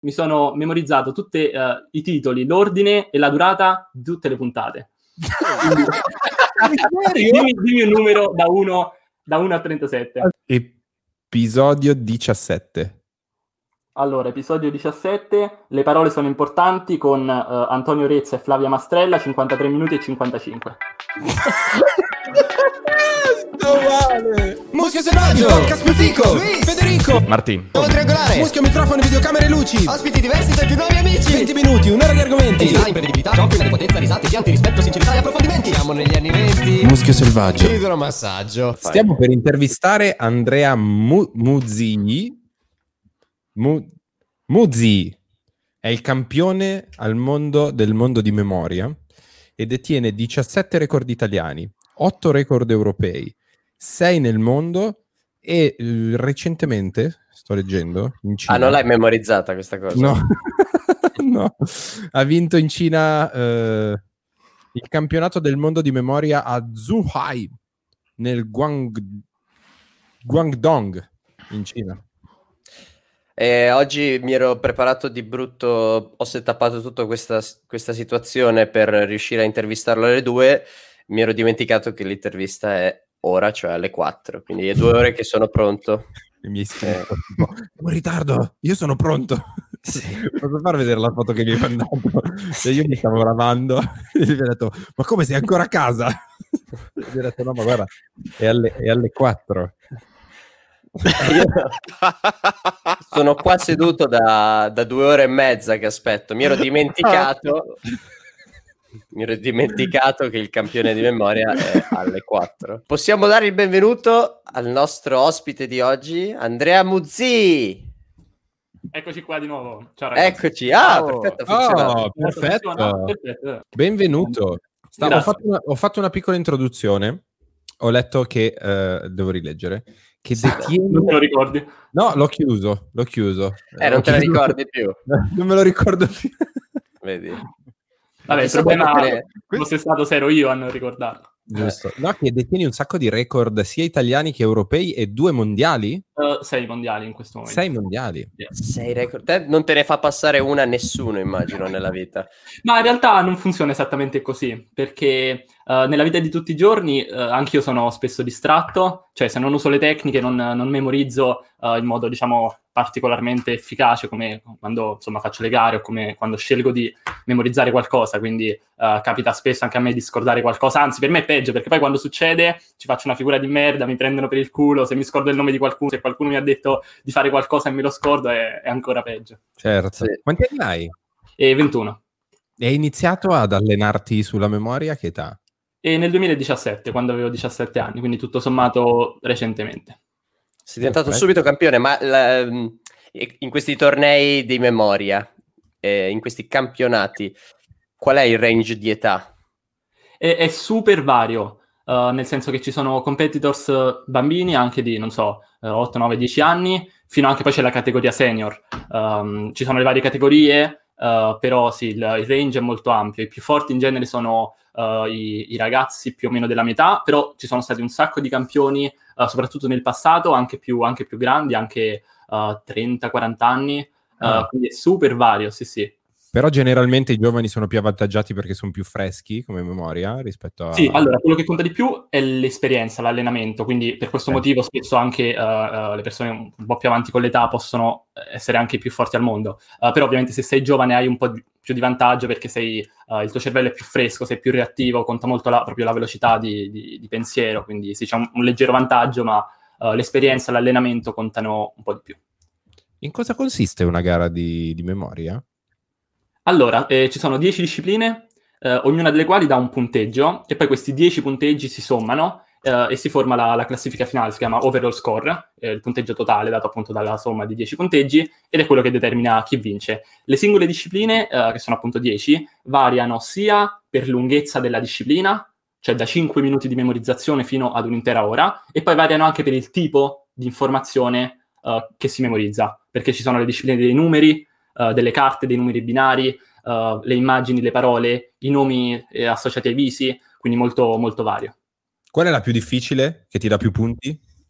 mi sono memorizzato tutti i titoli, l'ordine e la durata di tutte le puntate. dimmi un numero da 1 a 37. Episodio 17. Allora, episodio 17, le parole sono importanti, con Antonio Rezza e Flavia Mastrella, 53 minuti e 55. Vale. Muschio selvaggio, podcast più fico, Luis, Federico, Martin, triangolare, muschio, microfono, videocamere e luci, ospiti diversi tra i più nuovi amici, 20 minuti, un'ora di argomenti, design, prevedibilità, giochi, potenza, risate, pianti, rispetto, sincerità e approfondimenti. Siamo negli anni 20. Muschio selvaggio, idromassaggio. Stiamo per intervistare Andrea Muzzi. Muzzi è il campione al mondo del mondo di memoria e detiene 17 record italiani, 8 record europei, 6 nel mondo e recentemente, sto leggendo, in Cina... non l'hai memorizzata questa cosa? No, no. Ha vinto in Cina il campionato del mondo di memoria a Zhuhai, nel Guangdong, in Cina. Oggi mi ero preparato di brutto, ho settapato tutta questa situazione per riuscire a intervistarlo alle 2, mi ero dimenticato che l'intervista è ora, cioè alle 4, quindi è 2 ore che sono pronto. E mi hai scritto siamo in ritardo, io sono pronto. Sì. Posso far vedere la foto che mi hai mandato? Io mi stavo lavando e mi ha detto, ma come sei ancora a casa? E mi ha detto, no, ma guarda, è alle 4. Io sono qua seduto da 2 ore e mezza che aspetto. Mi ero dimenticato che il campione di memoria è alle 4. Possiamo dare il benvenuto al nostro ospite di oggi, Andrea Muzzi. Eccoci qua di nuovo. Ciao ragazzi. Eccoci. Perfetto, funziona. Perfetto. Benvenuto. Ho fatto una piccola introduzione. Ho letto che devo rileggere. Che detiene... Non te lo ricordi? No, l'ho chiuso. Non te la ricordi più? Non me lo ricordo più. Vedi? Vabbè, il problema fosse stato se ero io a non ricordarlo. Giusto. No, che detieni un sacco di record sia italiani che europei e 2 mondiali? 6 mondiali in questo momento. 6 mondiali. 6 record. Non te ne fa passare una nessuno, immagino, nella vita. Ma in realtà non funziona esattamente così, perché nella vita di tutti i giorni anch'io sono spesso distratto, cioè se non uso le tecniche non memorizzo in modo, diciamo, particolarmente efficace, come quando insomma faccio le gare o come quando scelgo di memorizzare qualcosa, quindi capita spesso anche a me di scordare qualcosa, anzi per me è peggio, perché poi quando succede ci faccio una figura di merda, mi prendono per il culo, se mi scordo il nome di qualcuno, se qualcuno mi ha detto di fare qualcosa e me lo scordo è ancora peggio. Certo. Sì. Quanti anni hai? 21. E hai iniziato ad allenarti sulla memoria a che età? E nel 2017, quando avevo 17 anni, quindi tutto sommato recentemente. Sei diventato subito campione, ma in questi tornei di memoria, in questi campionati, qual è il range di età? È super vario, nel senso che ci sono competitors bambini anche di, non so, 8, 9, 10 anni, fino anche poi c'è la categoria senior. Ci sono le varie categorie, però sì, il range è molto ampio. I più forti in genere sono i ragazzi più o meno della metà, però ci sono stati un sacco di campioni, soprattutto nel passato, anche più grandi, anche 30-40 anni, quindi è super vario, sì. Però generalmente i giovani sono più avvantaggiati perché sono più freschi come memoria rispetto a... Sì, allora, quello che conta di più è l'esperienza, l'allenamento, quindi per questo motivo spesso anche le persone un po' più avanti con l'età possono essere anche più forti al mondo. Però ovviamente se sei giovane hai un po' più di vantaggio perché il tuo cervello è più fresco, sei più reattivo, conta molto proprio la velocità di pensiero, quindi sì, c'è un leggero vantaggio, ma l'esperienza e l'allenamento contano un po' di più. In cosa consiste una gara di memoria? Allora, ci sono 10 discipline, ognuna delle quali dà un punteggio, e poi questi 10 punteggi si sommano e si forma la classifica finale, si chiama overall score, il punteggio totale dato appunto dalla somma di 10 punteggi, ed è quello che determina chi vince. Le singole discipline, che sono appunto 10, variano sia per lunghezza della disciplina, cioè da 5 minuti di memorizzazione fino ad un'intera ora, e poi variano anche per il tipo di informazione che si memorizza, perché ci sono le discipline dei numeri, delle carte, dei numeri binari, le immagini, le parole, i nomi associati ai visi, quindi molto, molto vario. Qual è la più difficile, che ti dà più punti?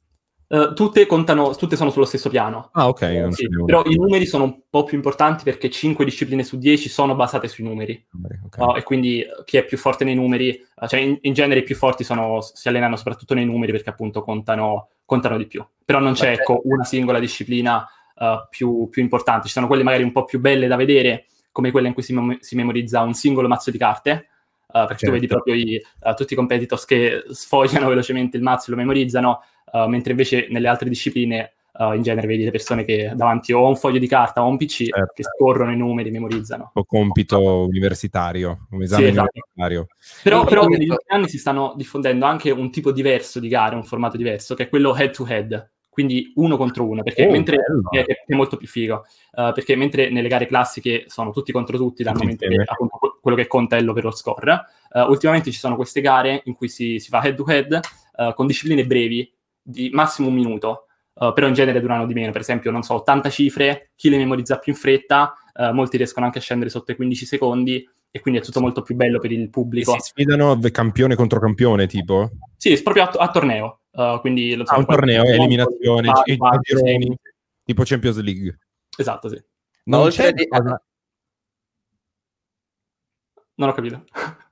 Tutte sono sullo stesso piano. Ah, ok. Sì, però i numeri sono un po' più importanti perché 5 discipline su 10 sono basate sui numeri. Okay. E quindi chi è più forte nei numeri, cioè in genere i più forti si allenano soprattutto nei numeri perché appunto contano di più. Però non c'è una singola disciplina più importante. Ci sono quelle magari un po' più belle da vedere, come quella in cui si memorizza un singolo mazzo di carte, perché tu vedi proprio tutti i competitors che sfogliano velocemente il mazzo e lo memorizzano, mentre invece nelle altre discipline in genere vedi le persone che davanti o un foglio di carta o un PC che scorrono i numeri, memorizzano. O compito universitario, un esame universitario. Però negli ultimi anni si stanno diffondendo anche un tipo diverso di gare, un formato diverso, che è quello head to head, quindi 1 contro 1, perché è molto più figo, perché mentre nelle gare classiche sono tutti contro tutti, dal momento che appunto quello che conta è l'overall score, ultimamente ci sono queste gare in cui si fa head to head con discipline brevi di massimo 1 minuto, però in genere durano di meno. Per esempio, non so, 80 cifre, chi le memorizza più in fretta, molti riescono anche a scendere sotto i 15 secondi, e quindi è tutto molto più bello per il pubblico. E si sfidano campione contro campione, tipo? Sì, è proprio a torneo. Quindi, un torneo, eliminazione, gironi, tipo Champions League. Esatto, sì. Non c'è cosa... Non ho capito.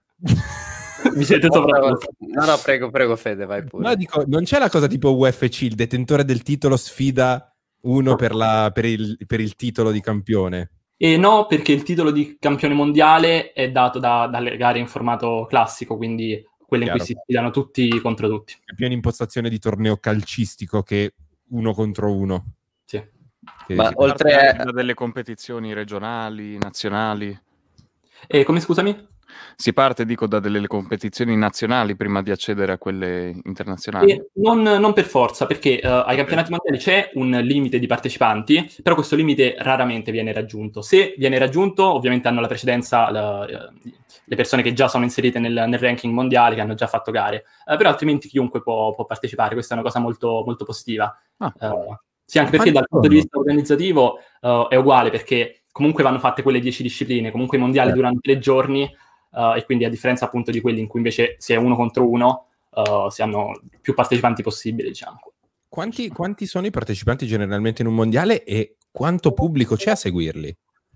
Mi siete sopravvissuto. No, prego Fede, vai pure. No, dico, non c'è la cosa tipo UFC, il detentore del titolo sfida uno per il titolo di campione? E no, perché il titolo di campione mondiale è dato dalle gare in formato classico, quindi quelle in cui si sfidano tutti contro tutti. È più un'impostazione di torneo calcistico che 1 contro 1. Sì. Ma oltre a delle competizioni regionali, nazionali. Come, scusami? Si parte, dico, da delle competizioni nazionali prima di accedere a quelle internazionali? Non per forza, perché ai campionati mondiali c'è un limite di partecipanti, però questo limite raramente viene raggiunto. Se viene raggiunto, ovviamente hanno la precedenza le persone che già sono inserite nel ranking mondiale, che hanno già fatto gare, però altrimenti chiunque può partecipare. Questa è una cosa molto, molto positiva. Sì, anche perché dal punto di vista organizzativo è uguale, perché comunque vanno fatte quelle 10 discipline, comunque i mondiali durano 3 giorni, e quindi a differenza appunto di quelli in cui invece si è 1 contro 1, si hanno più partecipanti possibili, diciamo. Quanti sono i partecipanti generalmente in un mondiale e quanto pubblico c'è a seguirli?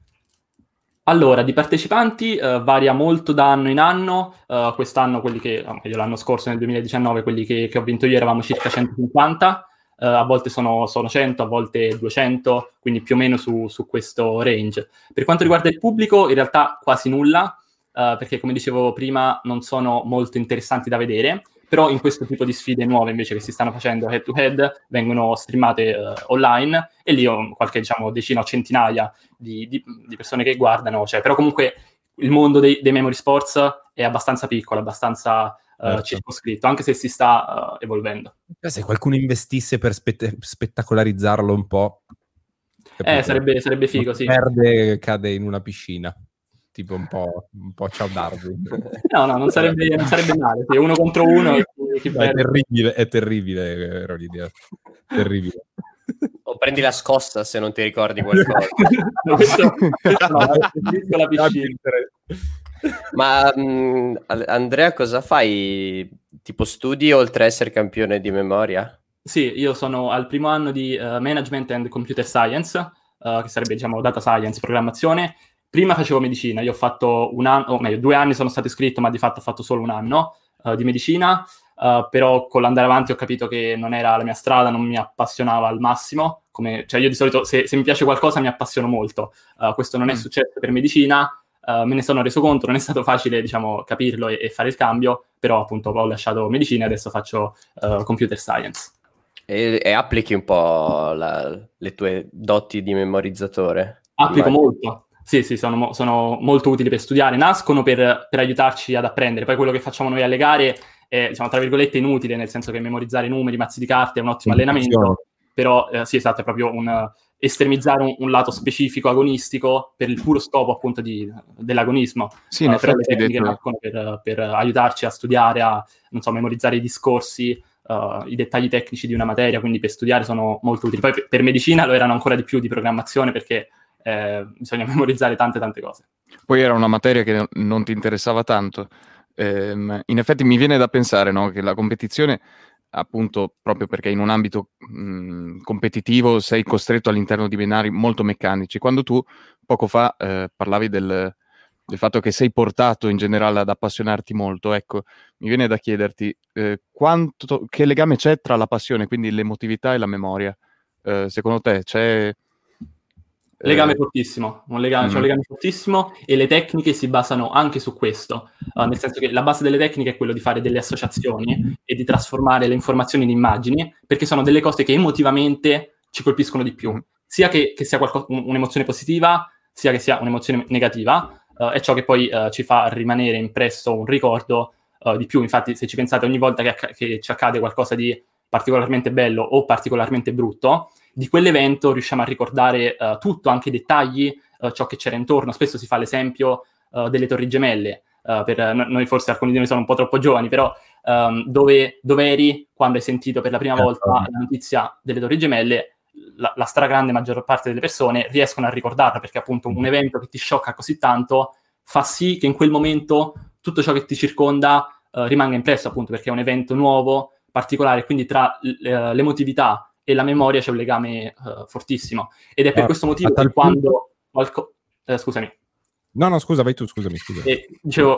Allora, di partecipanti varia molto da anno in anno. Quest'anno, meglio l'anno scorso, nel 2019, quelli che ho vinto io eravamo circa 150, a volte sono 100, a volte 200, quindi più o meno su questo range. Per quanto riguarda il pubblico, in realtà quasi nulla, perché come dicevo prima non sono molto interessanti da vedere, però in questo tipo di sfide nuove invece che si stanno facendo head to head vengono streamate online, e lì ho qualche, diciamo, decina o centinaia di persone che guardano, cioè, però comunque il mondo dei memory sports è abbastanza piccolo, abbastanza circoscritto, anche se si sta evolvendo. Se qualcuno investisse per spettacolarizzarlo un po', sarebbe figo, sì. Cade in una piscina. Tipo un po' Ciao Darwin. No, non sarebbe male. Sì, 1 contro 1 è terribile, era l'idea. Terribile. O prendi la scossa se non ti ricordi qualcosa. La piscina. Ma Andrea, cosa fai? Tipo studi oltre a essere campione di memoria? Sì, io sono al primo anno di Management and Computer Science, che sarebbe, diciamo, Data Science, programmazione. Prima facevo medicina, io ho fatto 1 anno, o meglio 2 anni sono stato iscritto, ma di fatto ho fatto solo 1 anno di medicina, però con l'andare avanti ho capito che non era la mia strada, non mi appassionava al massimo, cioè io di solito se mi piace qualcosa mi appassiono molto, questo non è successo per medicina, me ne sono reso conto, non è stato facile, diciamo, capirlo e fare il cambio, però appunto ho lasciato medicina e adesso faccio computer science. E applichi un po' le tue doti di memorizzatore? Applico molto. Sì, sono molto utili per studiare, nascono per aiutarci ad apprendere. Poi quello che facciamo noi alle gare è, diciamo, tra virgolette, inutile, nel senso che memorizzare numeri, mazzi di carte è un ottimo allenamento, però sì, esatto, è proprio estremizzare un lato specifico agonistico per il puro scopo appunto dell'agonismo. Sì, in però le effetti tecniche nascono per aiutarci a studiare, a, non so, memorizzare i discorsi, i dettagli tecnici di una materia, quindi per studiare sono molto utili. Poi per medicina lo erano ancora di più di programmazione, perché bisogna memorizzare tante cose. Poi era una materia che non ti interessava tanto. In effetti mi viene da pensare, no, che la competizione appunto proprio perché in un ambito competitivo sei costretto all'interno di binari molto meccanici. Quando tu poco fa parlavi del fatto che sei portato in generale ad appassionarti molto, ecco, mi viene da chiederti che legame c'è tra la passione, quindi l'emotività e la memoria? Secondo te c'è... Legame fortissimo, c'è un legame fortissimo, e le tecniche si basano anche su questo, nel senso che la base delle tecniche è quello di fare delle associazioni e di trasformare le informazioni in immagini, perché sono delle cose che emotivamente ci colpiscono di più, sia che sia un'emozione positiva, sia che sia un'emozione negativa, è ciò che poi ci fa rimanere impresso un ricordo di più. Infatti, se ci pensate, ogni volta che ci accade qualcosa di particolarmente bello o particolarmente brutto, di quell'evento riusciamo a ricordare tutto, anche i dettagli, ciò che c'era intorno. Spesso si fa l'esempio delle Torri Gemelle, per noi forse alcuni di noi sono un po' troppo giovani, però dove eri quando hai sentito per la prima volta la notizia delle Torri Gemelle, la stragrande maggior parte delle persone riescono a ricordarla, perché appunto un evento che ti sciocca così tanto fa sì che in quel momento tutto ciò che ti circonda rimanga impresso, appunto perché è un evento nuovo, particolare, quindi tra l'emotività e la memoria c'è un legame fortissimo, ed è per questo motivo che quando scusami. No, scusa, vai tu, scusami. Dicevo,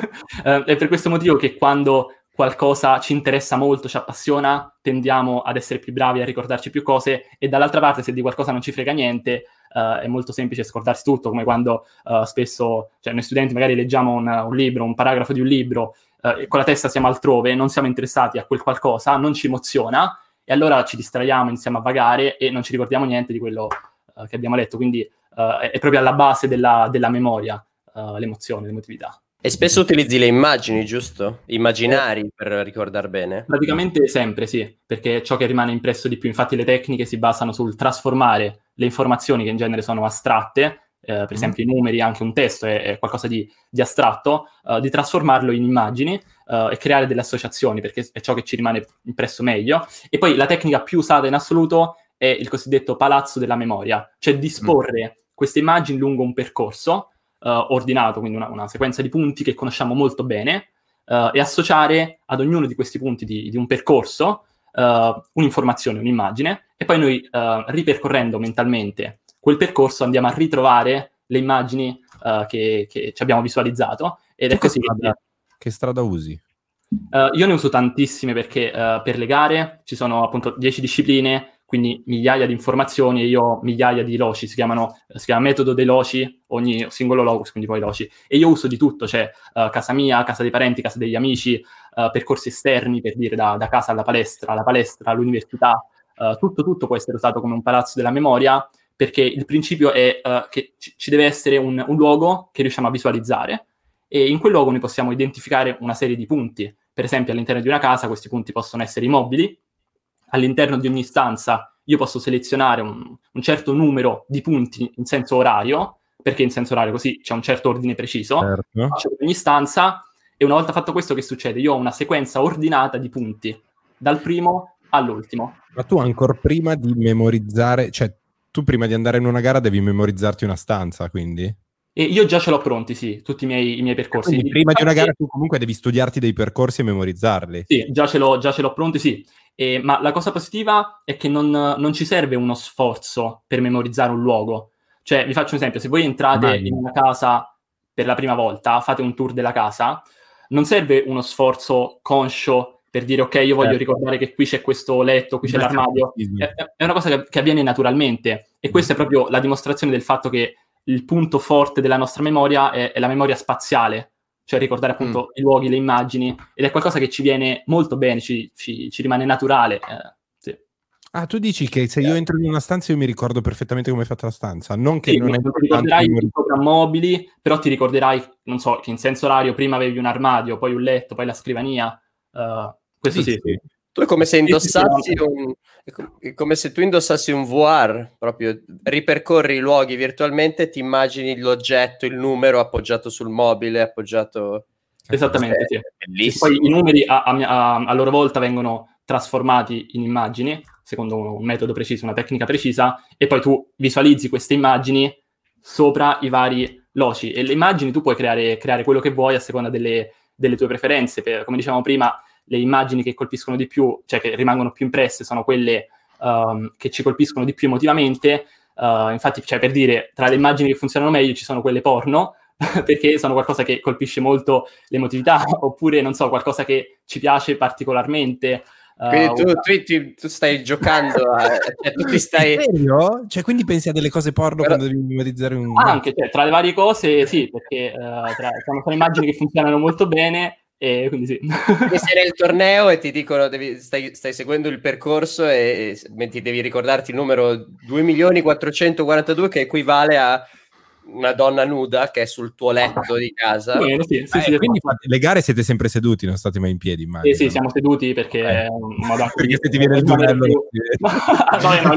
è per questo motivo che quando qualcosa ci interessa molto, ci appassiona, tendiamo ad essere più bravi, a ricordarci più cose, e dall'altra parte, se di qualcosa non ci frega niente, è molto semplice scordarsi tutto, come quando spesso, cioè noi studenti magari leggiamo un libro, un paragrafo di un libro, e con la testa siamo altrove, non siamo interessati a quel qualcosa, non ci emoziona, e allora ci distraiamo, iniziamo a vagare e non ci ricordiamo niente di quello che abbiamo letto. Quindi è proprio alla base della memoria l'emozione, l'emotività. E spesso utilizzi le immagini, giusto? Immaginari per ricordare bene? Praticamente sempre, sì, perché è ciò che rimane impresso di più. Infatti le tecniche si basano sul trasformare le informazioni, che in genere sono astratte, per esempio i numeri, anche un testo è qualcosa di astratto, di trasformarlo in immagini e creare delle associazioni, perché è ciò che ci rimane impresso meglio. E poi la tecnica più usata in assoluto è il cosiddetto palazzo della memoria, cioè disporre queste immagini lungo un percorso ordinato, quindi una sequenza di punti che conosciamo molto bene, e associare ad ognuno di questi punti di un percorso un'informazione, un'immagine, e poi noi ripercorrendo mentalmente quel percorso andiamo a ritrovare le immagini che ci abbiamo visualizzato, ed è così che strada usi? Io ne uso tantissime, perché per le gare ci sono appunto 10 discipline, quindi migliaia di informazioni, e io ho migliaia di loci, si chiama metodo dei loci, ogni singolo locus, quindi poi loci, e io uso di tutto, cioè casa mia, casa dei parenti, casa degli amici, percorsi esterni, per dire da casa alla palestra all'università, tutto può essere usato come un palazzo della memoria, perché il principio è che ci deve essere un luogo che riusciamo a visualizzare, e in quel luogo noi possiamo identificare una serie di punti. Per esempio, all'interno di una casa questi punti possono essere i mobili. All'interno di ogni stanza io posso selezionare un certo numero di punti in senso orario, perché in senso orario così c'è un certo ordine preciso. Certo. Faccio per ogni stanza, e una volta fatto questo che succede? Io ho una sequenza ordinata di punti, dal primo all'ultimo. Ma tu ancora prima di memorizzare, cioè tu prima di andare in una gara devi memorizzarti una stanza, quindi? E io già ce l'ho pronti, sì, tutti i miei percorsi. Quindi prima di una gara tu comunque devi studiarti dei percorsi e memorizzarli. Sì, già ce l'ho pronti, sì. Ma la cosa positiva è che non ci serve uno sforzo per memorizzare un luogo. Cioè, vi faccio un esempio: se voi entrate in una casa per la prima volta, fate un tour della casa, non serve uno sforzo conscio per dire ok, io voglio ricordare che qui c'è questo letto, qui c'è l'armadio. È una cosa che avviene naturalmente, e questa è proprio la dimostrazione del fatto che il punto forte della nostra memoria è la memoria spaziale, cioè ricordare appunto i luoghi, le immagini, ed è qualcosa che ci viene molto bene, ci rimane naturale. Sì. Ah, tu dici che se io entro in una stanza io mi ricordo perfettamente come è fatta la stanza, non che sì, non ti ricorderai i programmabili, però ti ricorderai, non so, che in senso orario prima avevi un armadio, poi un letto, poi la scrivania, questo sì. Tu è come se indossassi è come se tu indossassi un VR, proprio ripercorri i luoghi virtualmente, ti immagini l'oggetto, il numero appoggiato sul mobile, appoggiato... Esattamente, sì. Bellissimo. Poi i numeri a loro volta vengono trasformati in immagini, secondo un metodo preciso, una tecnica precisa, e poi tu visualizzi queste immagini sopra i vari loci, e le immagini tu puoi creare quello che vuoi a seconda delle tue preferenze. Come dicevamo prima, le immagini che colpiscono di più, cioè che rimangono più impresse, sono quelle che ci colpiscono di più emotivamente. Infatti, cioè, per dire, tra le immagini che funzionano meglio ci sono quelle porno, perché sono qualcosa che colpisce molto l'emotività, oppure, non so, qualcosa che ci piace particolarmente. Quindi tu stai giocando, cioè, tu ti stai... In serio? Cioè, quindi pensi a delle cose porno quando devi memorizzare un... Anche, cioè, tra le varie cose, sì, perché sono immagini che funzionano molto bene, e quindi sì. Che sei nel torneo e ti dicono stai seguendo il percorso e devi ricordarti il numero 2.442.000, che equivale a una donna nuda che è sul tuo letto di casa. Sì, quindi le gare siete sempre seduti, non state mai in piedi, immagino. Sì, siamo seduti perché è un modo anche perché se ti viene il duello... No,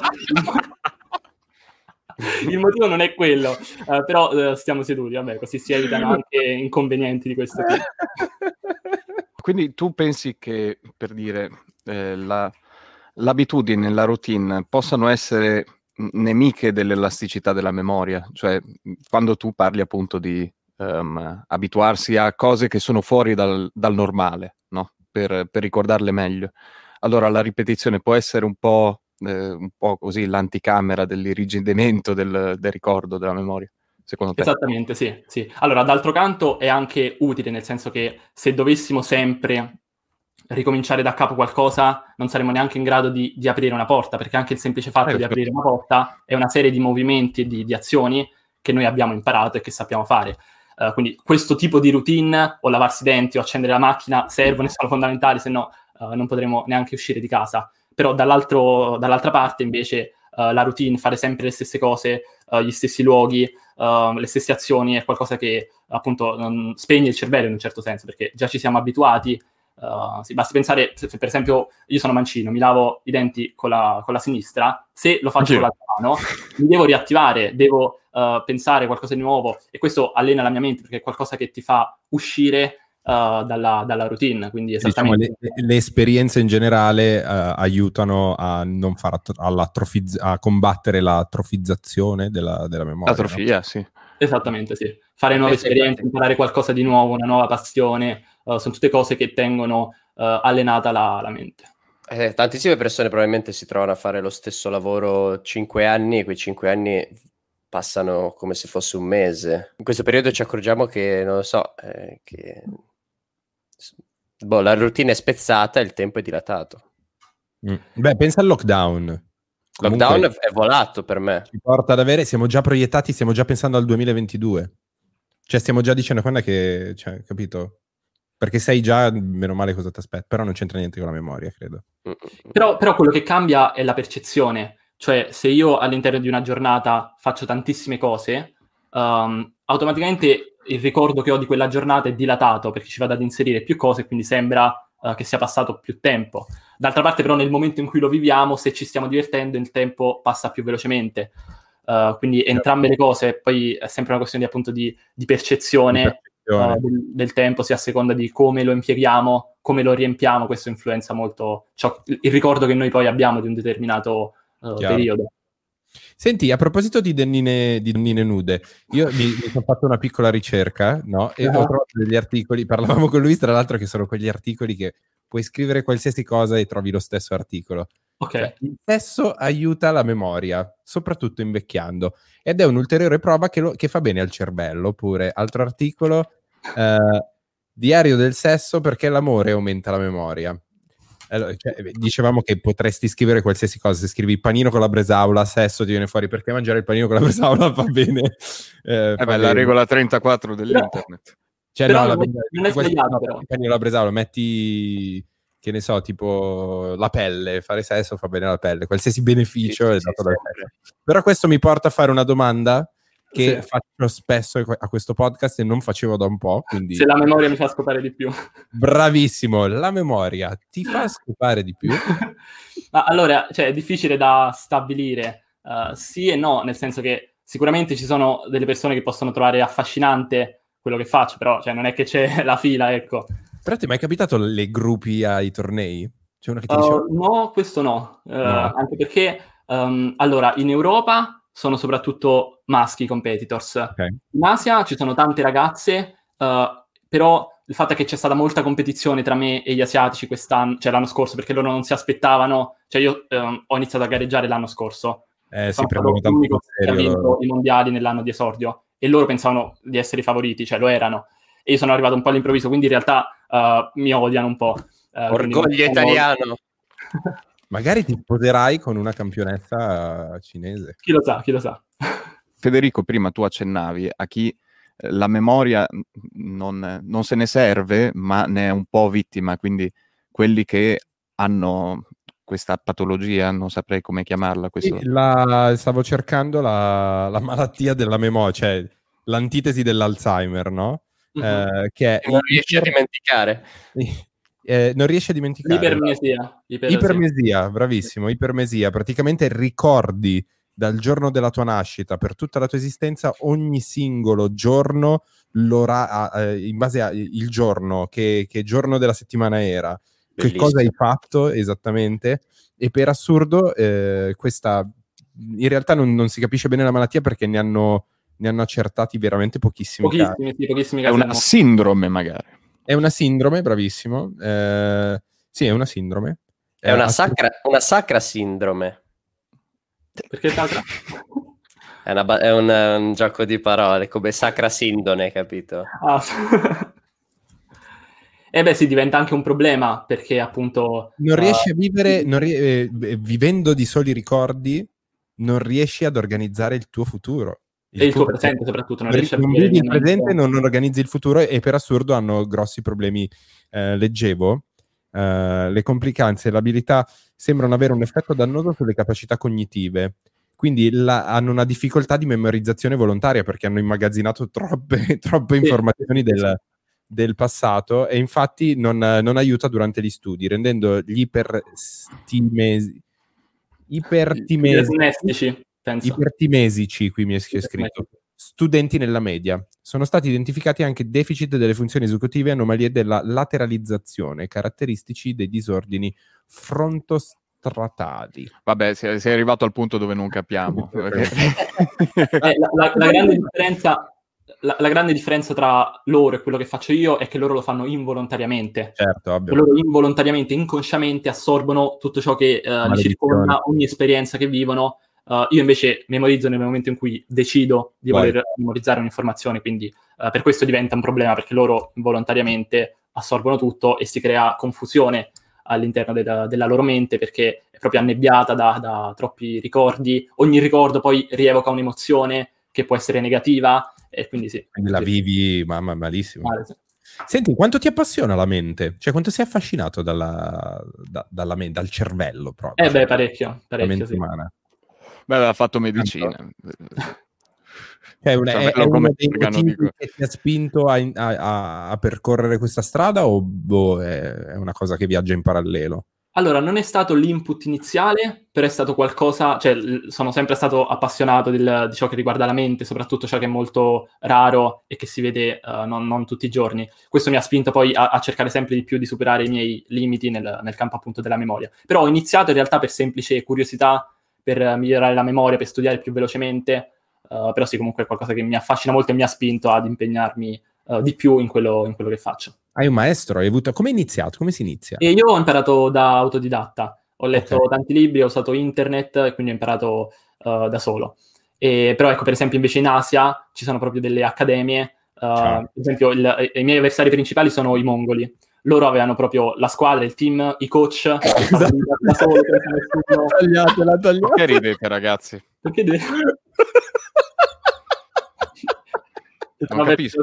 il motivo non è quello, però stiamo seduti, vabbè, così si evitano anche inconvenienti di questo tipo. Quindi tu pensi che, per dire, l'abitudine, la routine possano essere nemiche dell'elasticità della memoria? Cioè, quando tu parli appunto di abituarsi a cose che sono fuori dal normale, no? Per ricordarle meglio. Allora la ripetizione può essere un po' così l'anticamera dell'irrigidimento del ricordo, della memoria, secondo te? Esattamente, sì. Allora, d'altro canto è anche utile, nel senso che se dovessimo sempre ricominciare da capo qualcosa, non saremmo neanche in grado di aprire una porta, perché anche il semplice fatto di aprire una porta è una serie di movimenti e di azioni che noi abbiamo imparato e che sappiamo fare. Quindi questo tipo di routine, o lavarsi i denti o accendere la macchina, servono e sono fondamentali, se no non potremo neanche uscire di casa. Però dall'altra parte invece la routine, fare sempre le stesse cose, gli stessi luoghi, le stesse azioni, è qualcosa che appunto spegne il cervello in un certo senso, perché già ci siamo abituati. Sì, basti pensare, per esempio, io sono mancino, mi lavo i denti con la sinistra, se lo faccio con l'altra mano mi devo riattivare, devo pensare qualcosa di nuovo, e questo allena la mia mente, perché è qualcosa che ti fa uscire dalla routine. Quindi esattamente, diciamo, le esperienze in generale aiutano a non far a combattere l'atrofizzazione della memoria. Atrofia, no? Sì. Esattamente, sì. Fare nuove esperienze, imparare qualcosa di nuovo, una nuova passione, sono tutte cose che tengono allenata la mente. Tantissime persone probabilmente si trovano a fare lo stesso lavoro 5 anni, e quei 5 anni passano come se fosse un mese. In questo periodo ci accorgiamo che, non lo so, che la routine è spezzata e il tempo è dilatato. Beh, pensa al lockdown. Lockdown è volato per me. Ci porta ad avere, siamo già proiettati, stiamo già pensando al 2022. Cioè stiamo già dicendo quando è che, cioè, capito? Perché sai già, meno male, cosa ti aspetta. Però non c'entra niente con la memoria, credo. Però quello che cambia è la percezione. Cioè, se io all'interno di una giornata faccio tantissime cose, automaticamente il ricordo che ho di quella giornata è dilatato, perché ci vado ad inserire più cose, quindi sembra che sia passato più tempo. D'altra parte, però, nel momento in cui lo viviamo, se ci stiamo divertendo, il tempo passa più velocemente. Quindi entrambe le cose, poi è sempre una questione appunto di percezione del tempo, sia a seconda di come lo impieghiamo, come lo riempiamo. Questo influenza molto il ricordo che noi poi abbiamo di un determinato periodo. Senti, a proposito di donnine nude, io mi sono fatto una piccola ricerca, no? E ho trovato degli articoli, parlavamo con lui, tra l'altro, che sono quegli articoli che puoi scrivere qualsiasi cosa e trovi lo stesso articolo. Okay. Cioè, il sesso aiuta la memoria, soprattutto invecchiando, ed è un'ulteriore prova che fa bene al cervello. Pure altro articolo, diario del sesso, perché l'amore aumenta la memoria. Allora, cioè, dicevamo che potresti scrivere qualsiasi cosa. Se scrivi panino con la bresaola, sesso, ti viene fuori, perché mangiare il panino con la bresaola fa bene. La regola 34 dell'internet. Cioè, però no, non è sbagliato, però. Il panino con la bresaola, metti, che ne so, tipo la pelle, fare sesso fa bene alla pelle, qualsiasi beneficio è dato dal sesso. Però questo mi porta a fare una domanda che faccio spesso a questo podcast e non facevo da un po', quindi... Se la memoria mi fa scopare di più. Bravissimo, la memoria ti fa scopare di più? Ma allora, cioè, è difficile da stabilire sì e no, nel senso che sicuramente ci sono delle persone che possono trovare affascinante quello che faccio, però cioè, non è che c'è la fila, ecco. Però ti è mai capitato le gruppi ai tornei? C'è una che ti dice... No, questo no. Anche perché, allora, in Europa sono soprattutto maschi competitors. Okay. In Asia ci sono tante ragazze, però il fatto è che c'è stata molta competizione tra me e gli asiatici quest'anno, cioè l'anno scorso, perché loro non si aspettavano, cioè io ho iniziato a gareggiare l'anno scorso, si sono stato prendono tanto l'unico sul che ha serio. vinto i mondiali nell'anno di esordio, e loro pensavano di essere i favoriti, cioè lo erano, e io sono arrivato un po' all'improvviso, quindi in realtà mi odiano un po'. Orgoglio italiano. Magari ti sposerai con una campionessa cinese. Chi lo sa, chi lo sa. Federico, prima tu accennavi a chi la memoria non se ne serve, ma ne è un po' vittima, quindi quelli che hanno questa patologia, non saprei come chiamarla. Questo... Stavo cercando la malattia della memoria, cioè l'antitesi dell'Alzheimer, no? Che è Non riesci a dimenticare. non riesci a dimenticare. Ipermesia, bravissimo, ipermesia. Praticamente ricordi dal giorno della tua nascita per tutta la tua esistenza ogni singolo giorno, in base al giorno, che giorno della settimana era, Bellissimo. che cosa hai fatto esattamente, e per assurdo questa in realtà non si capisce bene la malattia perché ne hanno accertati veramente pochissimi casi. Pochissimi È casi. una sindrome magari. È una sindrome, bravissimo. Sì, è una sindrome. È una sacra sindrome. Perché sacra? È un gioco di parole, come sacra sindone, capito? E beh, si diventa anche un problema, perché appunto... Non riesci a vivere, vivendo di soli ricordi, non riesci ad organizzare il tuo futuro. E il tuo presente soprattutto. Non riesci a non vivere vivi il presente, non organizzi il futuro, e per assurdo hanno grossi problemi. Leggevo, le complicanze e l'abilità sembrano avere un effetto dannoso sulle capacità cognitive. Quindi hanno una difficoltà di memorizzazione volontaria perché hanno immagazzinato troppe informazioni del passato, e infatti non aiuta durante gli studi, rendendo gli ipertimesici, qui mi è scritto, studenti nella media. Sono stati identificati anche deficit delle funzioni esecutive e anomalie della lateralizzazione, caratteristici dei disordini frontostratali. Vabbè, sei arrivato al punto dove non capiamo. La grande differenza... La grande differenza tra loro e quello che faccio io è che loro lo fanno involontariamente. Certo, ovvio. Loro involontariamente, inconsciamente assorbono tutto ciò che li circonda, ogni esperienza che vivono. Io invece memorizzo nel momento in cui decido di voler memorizzare un'informazione, quindi per questo diventa un problema, perché loro involontariamente assorbono tutto e si crea confusione all'interno della loro mente, perché è proprio annebbiata da troppi ricordi. Ogni ricordo poi rievoca un'emozione che può essere negativa, e quindi sì. Quindi la vivi malissimo. Sì. Senti, quanto ti appassiona la mente? Cioè, quanto sei affascinato dalla mente, dal cervello proprio? Beh, parecchio la mente sì. umana. Beh, aveva fatto medicina. Cioè, è uno dei motivi che ti ha spinto a percorrere questa strada, o è una cosa che viaggia in parallelo? Allora, non è stato l'input iniziale, però è stato qualcosa, cioè sono sempre stato appassionato di ciò che riguarda la mente, soprattutto ciò che è molto raro e che si vede non tutti i giorni. Questo mi ha spinto poi a cercare sempre di più di superare i miei limiti nel campo appunto della memoria. Però ho iniziato in realtà per semplice curiosità, per migliorare la memoria, per studiare più velocemente, però sì, comunque è qualcosa che mi affascina molto e mi ha spinto ad impegnarmi di più in quello che faccio. Hai un maestro? Come hai iniziato? Come si inizia? E io ho imparato da autodidatta, ho letto tanti libri, ho usato internet e quindi ho imparato da solo. Però ecco, per esempio invece in Asia ci sono proprio delle accademie, per esempio i miei avversari principali sono i mongoli. Loro avevano proprio la squadra, il team, i coach, da solo, Tagliatela. Perché ridete, ragazzi? Perché non capisco.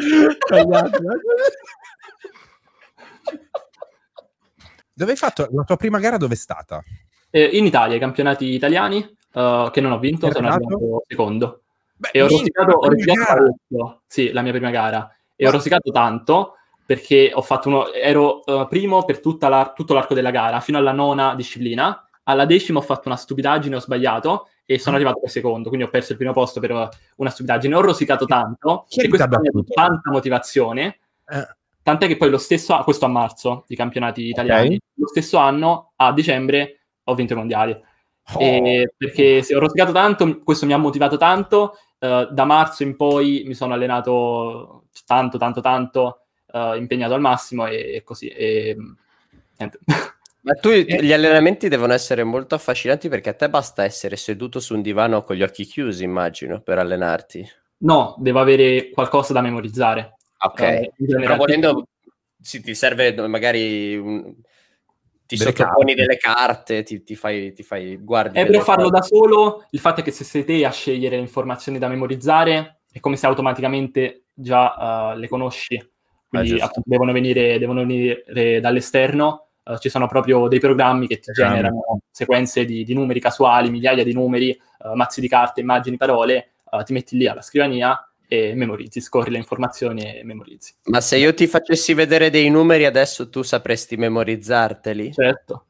Dove hai fatto la tua prima gara? Dove è stata? In Italia, i campionati italiani, che non ho vinto, sono arrivato secondo. E ho rosicato parecchio. Sì, la mia prima gara. E ho rosicato tanto perché ho fatto ero primo per tutto l'arco della gara, fino alla 9ª disciplina. Alla 10ª ho fatto una stupidaggine, ho sbagliato e sono arrivato per secondo, quindi ho perso il primo posto per una stupidaggine. Ho rosicato tanto e questo mi ha dato tanta motivazione, tant'è che poi questo a marzo, i campionati italiani, lo stesso anno, a dicembre, ho vinto i mondiali. Perché se ho rosicato tanto, questo mi ha motivato tanto. Da marzo in poi mi sono allenato tanto, impegnato al massimo e così. E, niente. Ma gli allenamenti devono essere molto affascinanti perché a te basta essere seduto su un divano con gli occhi chiusi, immagino, per allenarti. No, devo avere qualcosa da memorizzare. Ok, però volendo ti serve magari ti sottoponi delle carte, ti fai guardi. Però farlo da solo, il fatto è che se sei te a scegliere le informazioni da memorizzare, è come se automaticamente già le conosci. Quindi devono venire dall'esterno. Ci sono proprio dei programmi che ti generano sequenze di numeri casuali, migliaia di numeri, mazzi di carte, immagini, parole, ti metti lì alla scrivania e memorizzi, scorri le informazioni e memorizzi. Ma se io ti facessi vedere dei numeri adesso, tu sapresti memorizzarteli? Certo.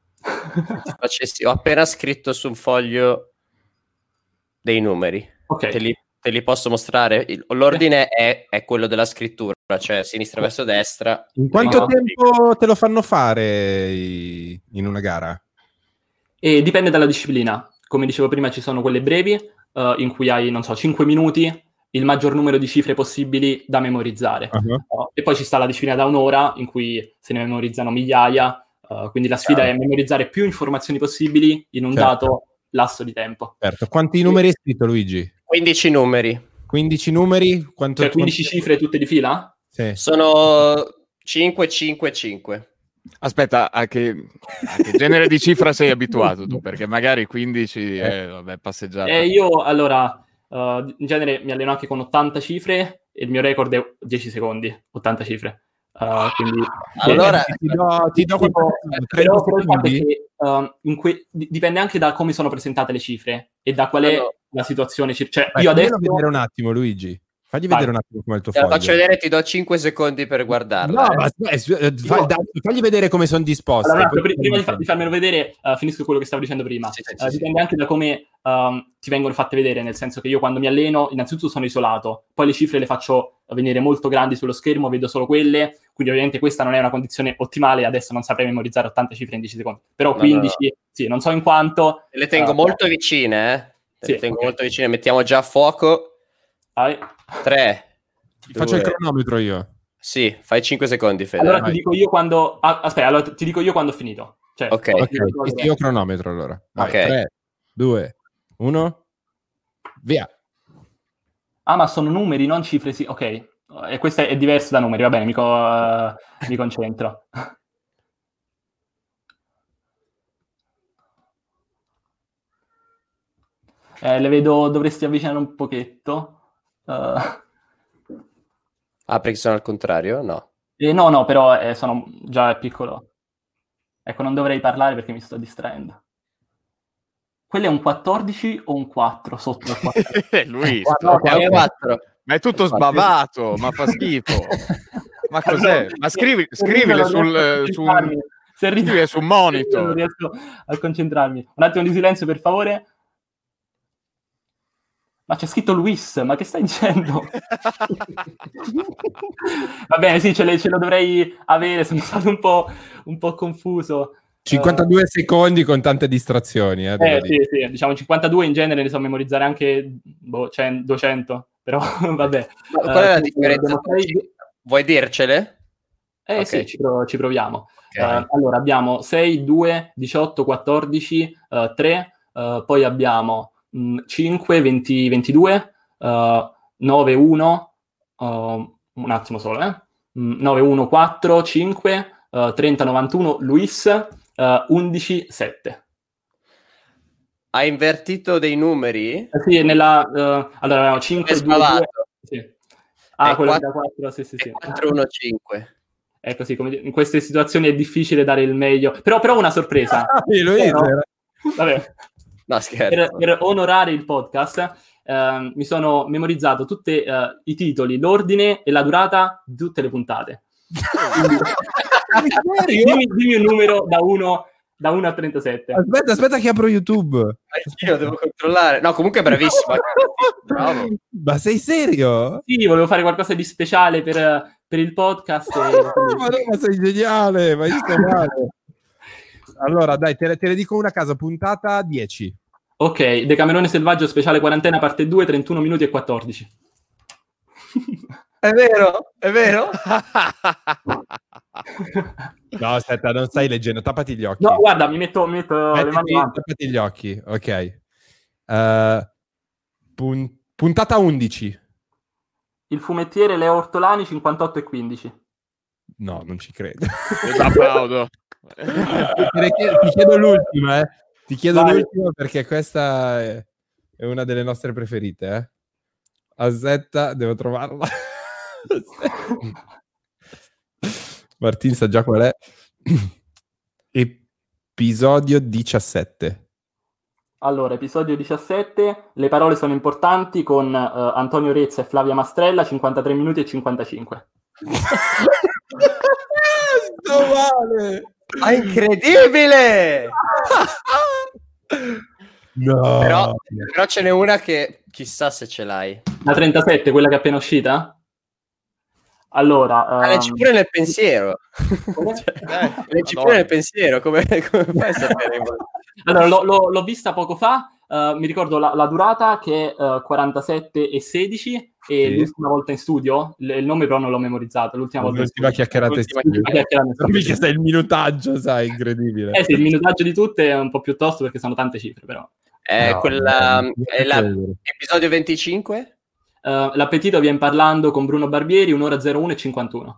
Ho appena scritto su un foglio dei numeri. Ok. Te li posso mostrare? L'ordine è quello della scrittura, cioè sinistra verso destra. In quanto tempo te lo fanno fare in una gara? E dipende dalla disciplina. Come dicevo prima, ci sono quelle brevi, in cui hai, 5 minuti, il maggior numero di cifre possibili da memorizzare. E poi ci sta la disciplina da un'ora, in cui se ne memorizzano migliaia, quindi la sfida è memorizzare più informazioni possibili in un dato lasso di tempo. Certo. Quanti numeri hai scritto, Luigi? 15 numeri. 15 numeri? Cioè 15 cifre tutte di fila? Sì. Sono 5, 5, 5. Aspetta, a che genere di cifra sei abituato tu? Perché magari 15 è passeggiata. Io, allora, in genere mi alleno anche con 80 cifre e il mio record è 10 secondi, 80 cifre. Quindi, allora ti do però il fatto è che dipende anche da come sono presentate le cifre e da qual è la situazione. Cioè, io adesso vedere un attimo, Luigi. Fagli vedere un attimo come il tuo foglio. foglio. Faccio vedere, ti do 5 secondi per guardarla. No, ma fagli vedere come sono disposte. Allora, prima di farmelo vedere, finisco quello che stavo dicendo prima. Dipende anche da come ti vengono fatte vedere, nel senso che io quando mi alleno, innanzitutto sono isolato, poi le cifre le faccio venire molto grandi sullo schermo, vedo solo quelle, quindi ovviamente questa non è una condizione ottimale, adesso non saprei memorizzare 80 cifre in 10 secondi, però 15, sì, non so in quanto. Le tengo molto vicine, le tengo molto vicine, mettiamo già a fuoco. 3. Faccio il cronometro io. Sì, fai 5 secondi, Fede. Allora ti dico io quando ti dico io quando ho finito. Cioè, ok, io cronometro allora. Vai, ok. 3, 2, 1, via. Ah, ma sono numeri, non cifre, sì, ok. E questo è diverso da numeri, va bene, mi concentro. Le vedo, dovresti avvicinare un pochetto. Perché sono al contrario? No. No, però sono già piccolo. Ecco, non dovrei parlare perché mi sto distraendo. Quello è un 14 o un 4 sotto il 4? Lui, è un 4. Ma è tutto sbavato, ma fa schifo. Ma cos'è? Ma scrivile su un monitor. Non riesco a concentrarmi. Un attimo di silenzio, per favore. Ma c'è scritto Luis, ma che stai dicendo? Va bene, sì, ce lo dovrei avere, sono stato un po' confuso. 52 secondi con tante distrazioni. Sì, diciamo 52 in genere ne so memorizzare anche 200, però vabbè. Qual è la differenza? Vuoi dircele? Okay. Sì, ci proviamo. Okay. Allora abbiamo 6, 2, 18, 14, 3, poi abbiamo 5, 20, 22, 9, 1, un attimo solo, 9, 1, 4, 5, 30, 91, Luis, 11, 7. Hai invertito dei numeri? Sì, allora abbiamo 5, 2, 2. Sì. Quello 4, da 4, sì. 4, 1, 5. Ecco, sì, come in queste situazioni è difficile dare il meglio. Però una sorpresa. Luis, vabbè. No, scherzo. Per onorare il podcast mi sono memorizzato tutti i titoli, l'ordine e la durata di tutte le puntate. Dimmi un numero da 1 a 37. Aspetta che apro YouTube. Io devo controllare. No, comunque è bravissimo. Bravo. Ma sei serio? Sì, volevo fare qualcosa di speciale per il podcast. Ma sei geniale, ma io sto male. Allora, dai, te ne dico una a caso, puntata 10. Ok, Decamerone Selvaggio speciale quarantena parte 2, 31 minuti e 14. È vero. È vero? No, aspetta, non stai leggendo, tappati gli occhi. No, guarda, mi metto le mani avanti. Tappati gli occhi, ok. Puntata 11. Il fumettiere Leo Ortolani, 58,15. No, non ci credo. Io applaudo. Ti chiedo l'ultima, Ti chiedo Vai. l'ultima perché questa è una delle nostre preferite, Aspetta, devo trovarla. Martin sa già qual è. Episodio 17. Allora, episodio 17, le parole sono importanti con Antonio Rezza e Flavia Mastrella, 53 minuti e 55. Sto male! Ma incredibile! No. Però ce n'è una che chissà se ce l'hai. La 37, quella che è appena uscita? Allora... Leggi pure nel pensiero. Come? Leggi pure nel pensiero, come fai a sapere? Allora, l'ho vista poco fa, mi ricordo la durata che è 47 e 16 e Sì. l'ultima volta in studio, il nome però non l'ho memorizzato, l'ultima volta in L'ultima studio. chiacchierata L'ultima chiacchierata in però studio. mica sai il minutaggio, sai, incredibile. Sì, il minutaggio di tutte è un po' più tosto perché sono tante cifre, però. No, Quella no, è l'episodio 25? L'appetito viene parlando con Bruno Barbieri, 1:01 e 51.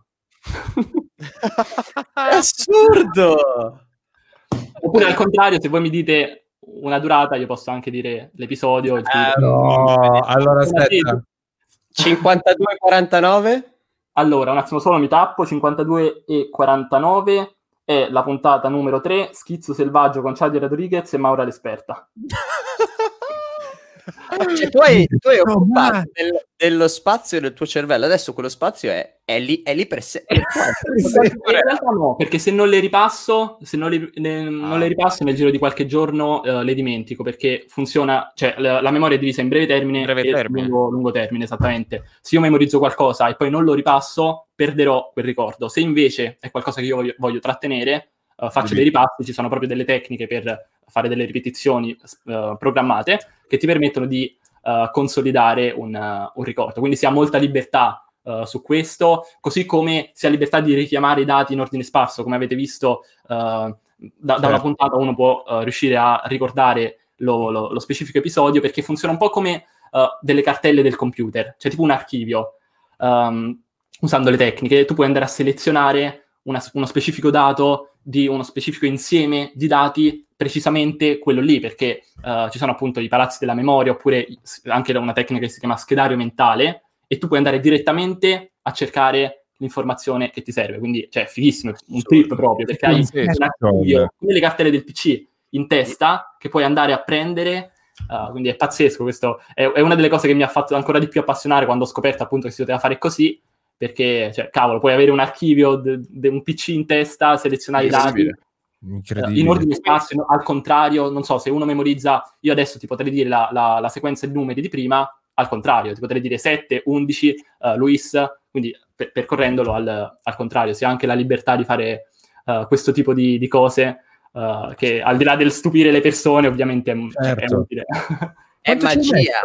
È assurdo! Oppure al contrario, se voi mi dite una durata, io posso anche dire l'episodio. Il titolo. No, allora aspetta. 52-49? Allora, un attimo solo mi tappo, 52 e 49 è la puntata numero 3, Schizzo selvaggio con Chadia Rodriguez e Maura l'esperta. Cioè, tu hai occupato dello spazio del tuo cervello, adesso quello spazio è lì per sé. In realtà no, perché se non le ripasso, non le ripasso nel giro di qualche giorno, le dimentico, perché funziona, cioè la memoria è divisa in breve termine e lungo termine, esattamente. Se io memorizzo qualcosa e poi non lo ripasso, perderò quel ricordo. Se invece è qualcosa che io voglio trattenere, faccio dei ripassi, ci sono proprio delle tecniche per fare delle ripetizioni programmate che ti permettono di consolidare un ricordo. Quindi si ha molta libertà su questo, così come si ha libertà di richiamare i dati in ordine sparso, come avete visto da una puntata uno può riuscire a ricordare lo specifico episodio, perché funziona un po' come delle cartelle del computer, cioè tipo un archivio. Usando le tecniche tu puoi andare a selezionare uno specifico dato di uno specifico insieme di dati, precisamente quello lì, perché ci sono appunto i palazzi della memoria, oppure anche una tecnica che si chiama schedario mentale, e tu puoi andare direttamente a cercare l'informazione che ti serve. Quindi, cioè, è fighissimo, un trip proprio, perché hai un archivio, come le cartelle del PC, in testa, che puoi andare a prendere. Quindi è pazzesco, questo è una delle cose che mi ha fatto ancora di più appassionare quando ho scoperto appunto che si poteva fare così, perché, cioè, cavolo, puoi avere un archivio, un PC in testa, selezionare i dati in ordine sparso, al contrario, non so, se uno memorizza, io adesso ti potrei dire la sequenza di numeri di prima, al contrario, ti potrei dire 7, 11, Luis, quindi percorrendolo al contrario, si ha anche la libertà di fare questo tipo di cose, che al di là del stupire le persone, ovviamente è utile. È magia.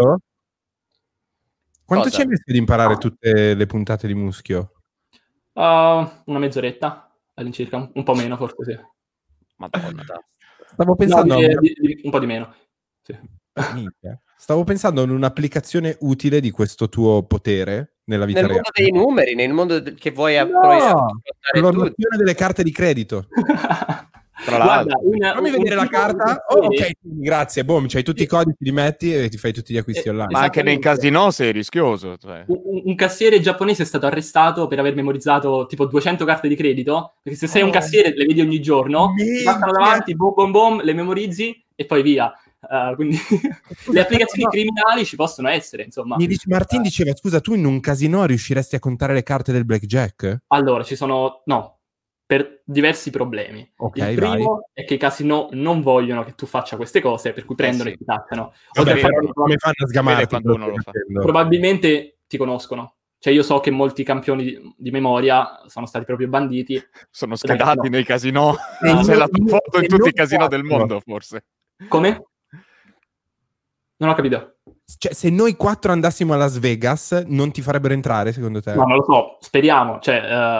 Quanto ci hai messo di imparare tutte le puntate di Muschio? Una mezz'oretta all'incirca, un po' meno forse, sì. Madonna. Stavo pensando un po' di meno, sì. Stavo pensando ad un'applicazione utile di questo tuo potere nella vita reale. Nel mondo dei numeri, nel mondo che vuoi l'ormazione delle carte di credito. Tra l'altro, fammi vedere la carta. Ok, grazie. Boom, c'hai tutti i codici, li metti e ti fai tutti gli acquisti online. Ma anche nei casinò sei rischioso. Cioè. Un cassiere giapponese è stato arrestato per aver memorizzato tipo 200 carte di credito, perché se sei un cassiere le vedi ogni giorno, ti passano davanti, boom boom boom, le memorizzi e poi via. Quindi le applicazioni criminali ci possono essere, insomma. Martin diceva, scusa, tu in un casino riusciresti a contare le carte del blackjack? Allora, no, per diversi problemi. Il primo è che i casino non vogliono che tu faccia queste cose, per cui prendono e ti taccano. Come fanno a sgamarti quando uno lo fa? Probabilmente ti conoscono. Cioè io so che molti campioni di memoria sono stati proprio banditi. Sono schedati nei casinò. C'è la tua foto in tutti i casinò del mondo, forse. Come? Non ho capito. Cioè, se noi 4 andassimo a Las Vegas, non ti farebbero entrare, secondo te? No, non lo so, speriamo, cioè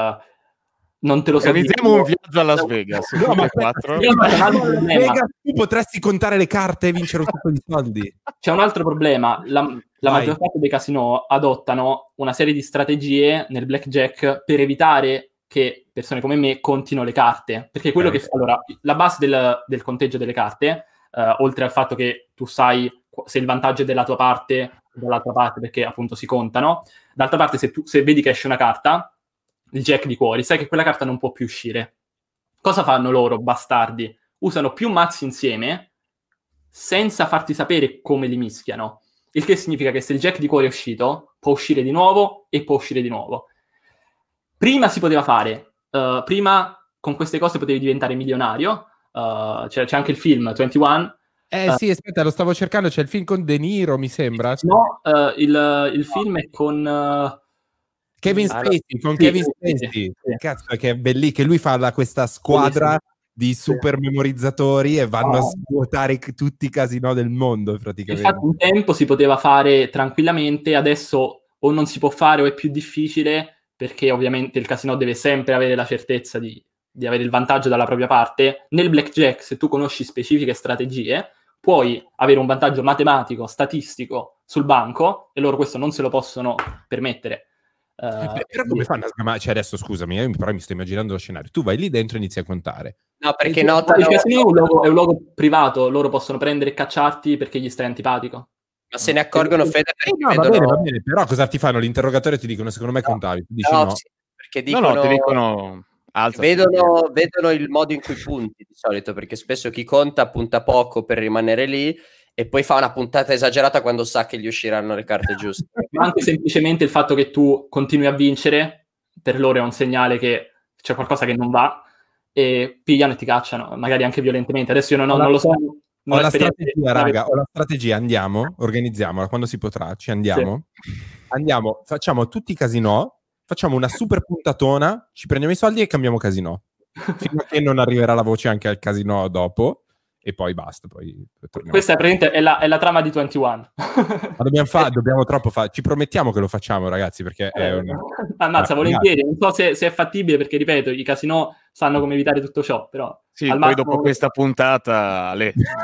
non te lo so dire. Organizziamo un viaggio a Las Vegas, No, tutti ma e 4. Io c'è un altro Las problema. Vegas, tu potresti contare le carte e vincere un sacco di soldi. C'è un altro problema. La maggior parte dei casinò adottano una serie di strategie nel blackjack per evitare che persone come me contino le carte. Perché quello che fa... Allora, la base del conteggio delle carte, oltre al fatto che tu sai se il vantaggio è della tua parte o dall'altra parte, perché appunto si contano, d'altra parte se vedi che esce una carta, il jack di cuori, sai che quella carta non può più uscire. Cosa fanno loro, bastardi? Usano più mazzi insieme senza farti sapere come li mischiano. Il che significa che se il jack di cuori è uscito, può uscire di nuovo e può uscire di nuovo. Prima si poteva fare. Prima con queste cose potevi diventare milionario. C'è anche il film 21. Sì, aspetta, lo stavo cercando. C'è il film con De Niro, mi sembra. No, il film è con... Kevin Spacey, con Kevin Spacey. Sì. Cazzo, che è bellissimo, che lui fa questa squadra di super memorizzatori e vanno a svuotare tutti i casinò del mondo, praticamente. Infatti un tempo si poteva fare tranquillamente, adesso o non si può fare o è più difficile, perché ovviamente il casinò deve sempre avere la certezza di avere il vantaggio dalla propria parte. Nel blackjack, se tu conosci specifiche strategie, puoi avere un vantaggio matematico, statistico sul banco, e loro questo non se lo possono permettere. Però come fanno a sgamare? Cioè adesso scusami, però mi sto immaginando lo scenario. Tu vai lì dentro e inizi a contare. No, perché il notano... casino è un luogo privato, loro possono prendere e cacciarti perché gli stai antipatico. Ma se ne accorgono, Fede, perché no, vedono... va bene, però cosa ti fanno? L'interrogatorio ti dicono, secondo me contavi. Tu dici no. Sì, perché dicono... No, ti dicono... Vedono il modo in cui punti di solito, perché spesso chi conta punta poco per rimanere lì e poi fa una puntata esagerata quando sa che gli usciranno le carte giuste. Ma anche semplicemente il fatto che tu continui a vincere, per loro è un segnale che c'è qualcosa che non va, e pigliano e ti cacciano, magari anche violentemente. Adesso io non lo so. Ho la strategia, raga, andiamo, organizziamola quando si potrà, andiamo, facciamo tutti i casinò, facciamo una super puntatona, ci prendiamo i soldi e cambiamo casinò, fino a che non arriverà la voce anche al casinò dopo, e poi basta. Poi questa è la trama di 21. Ma dobbiamo troppo fare, ci promettiamo che lo facciamo, ragazzi, perché è ammazza, volentieri, non so se è fattibile, perché ripeto, i casinò sanno come evitare tutto ciò, però sì, poi massimo... dopo questa puntata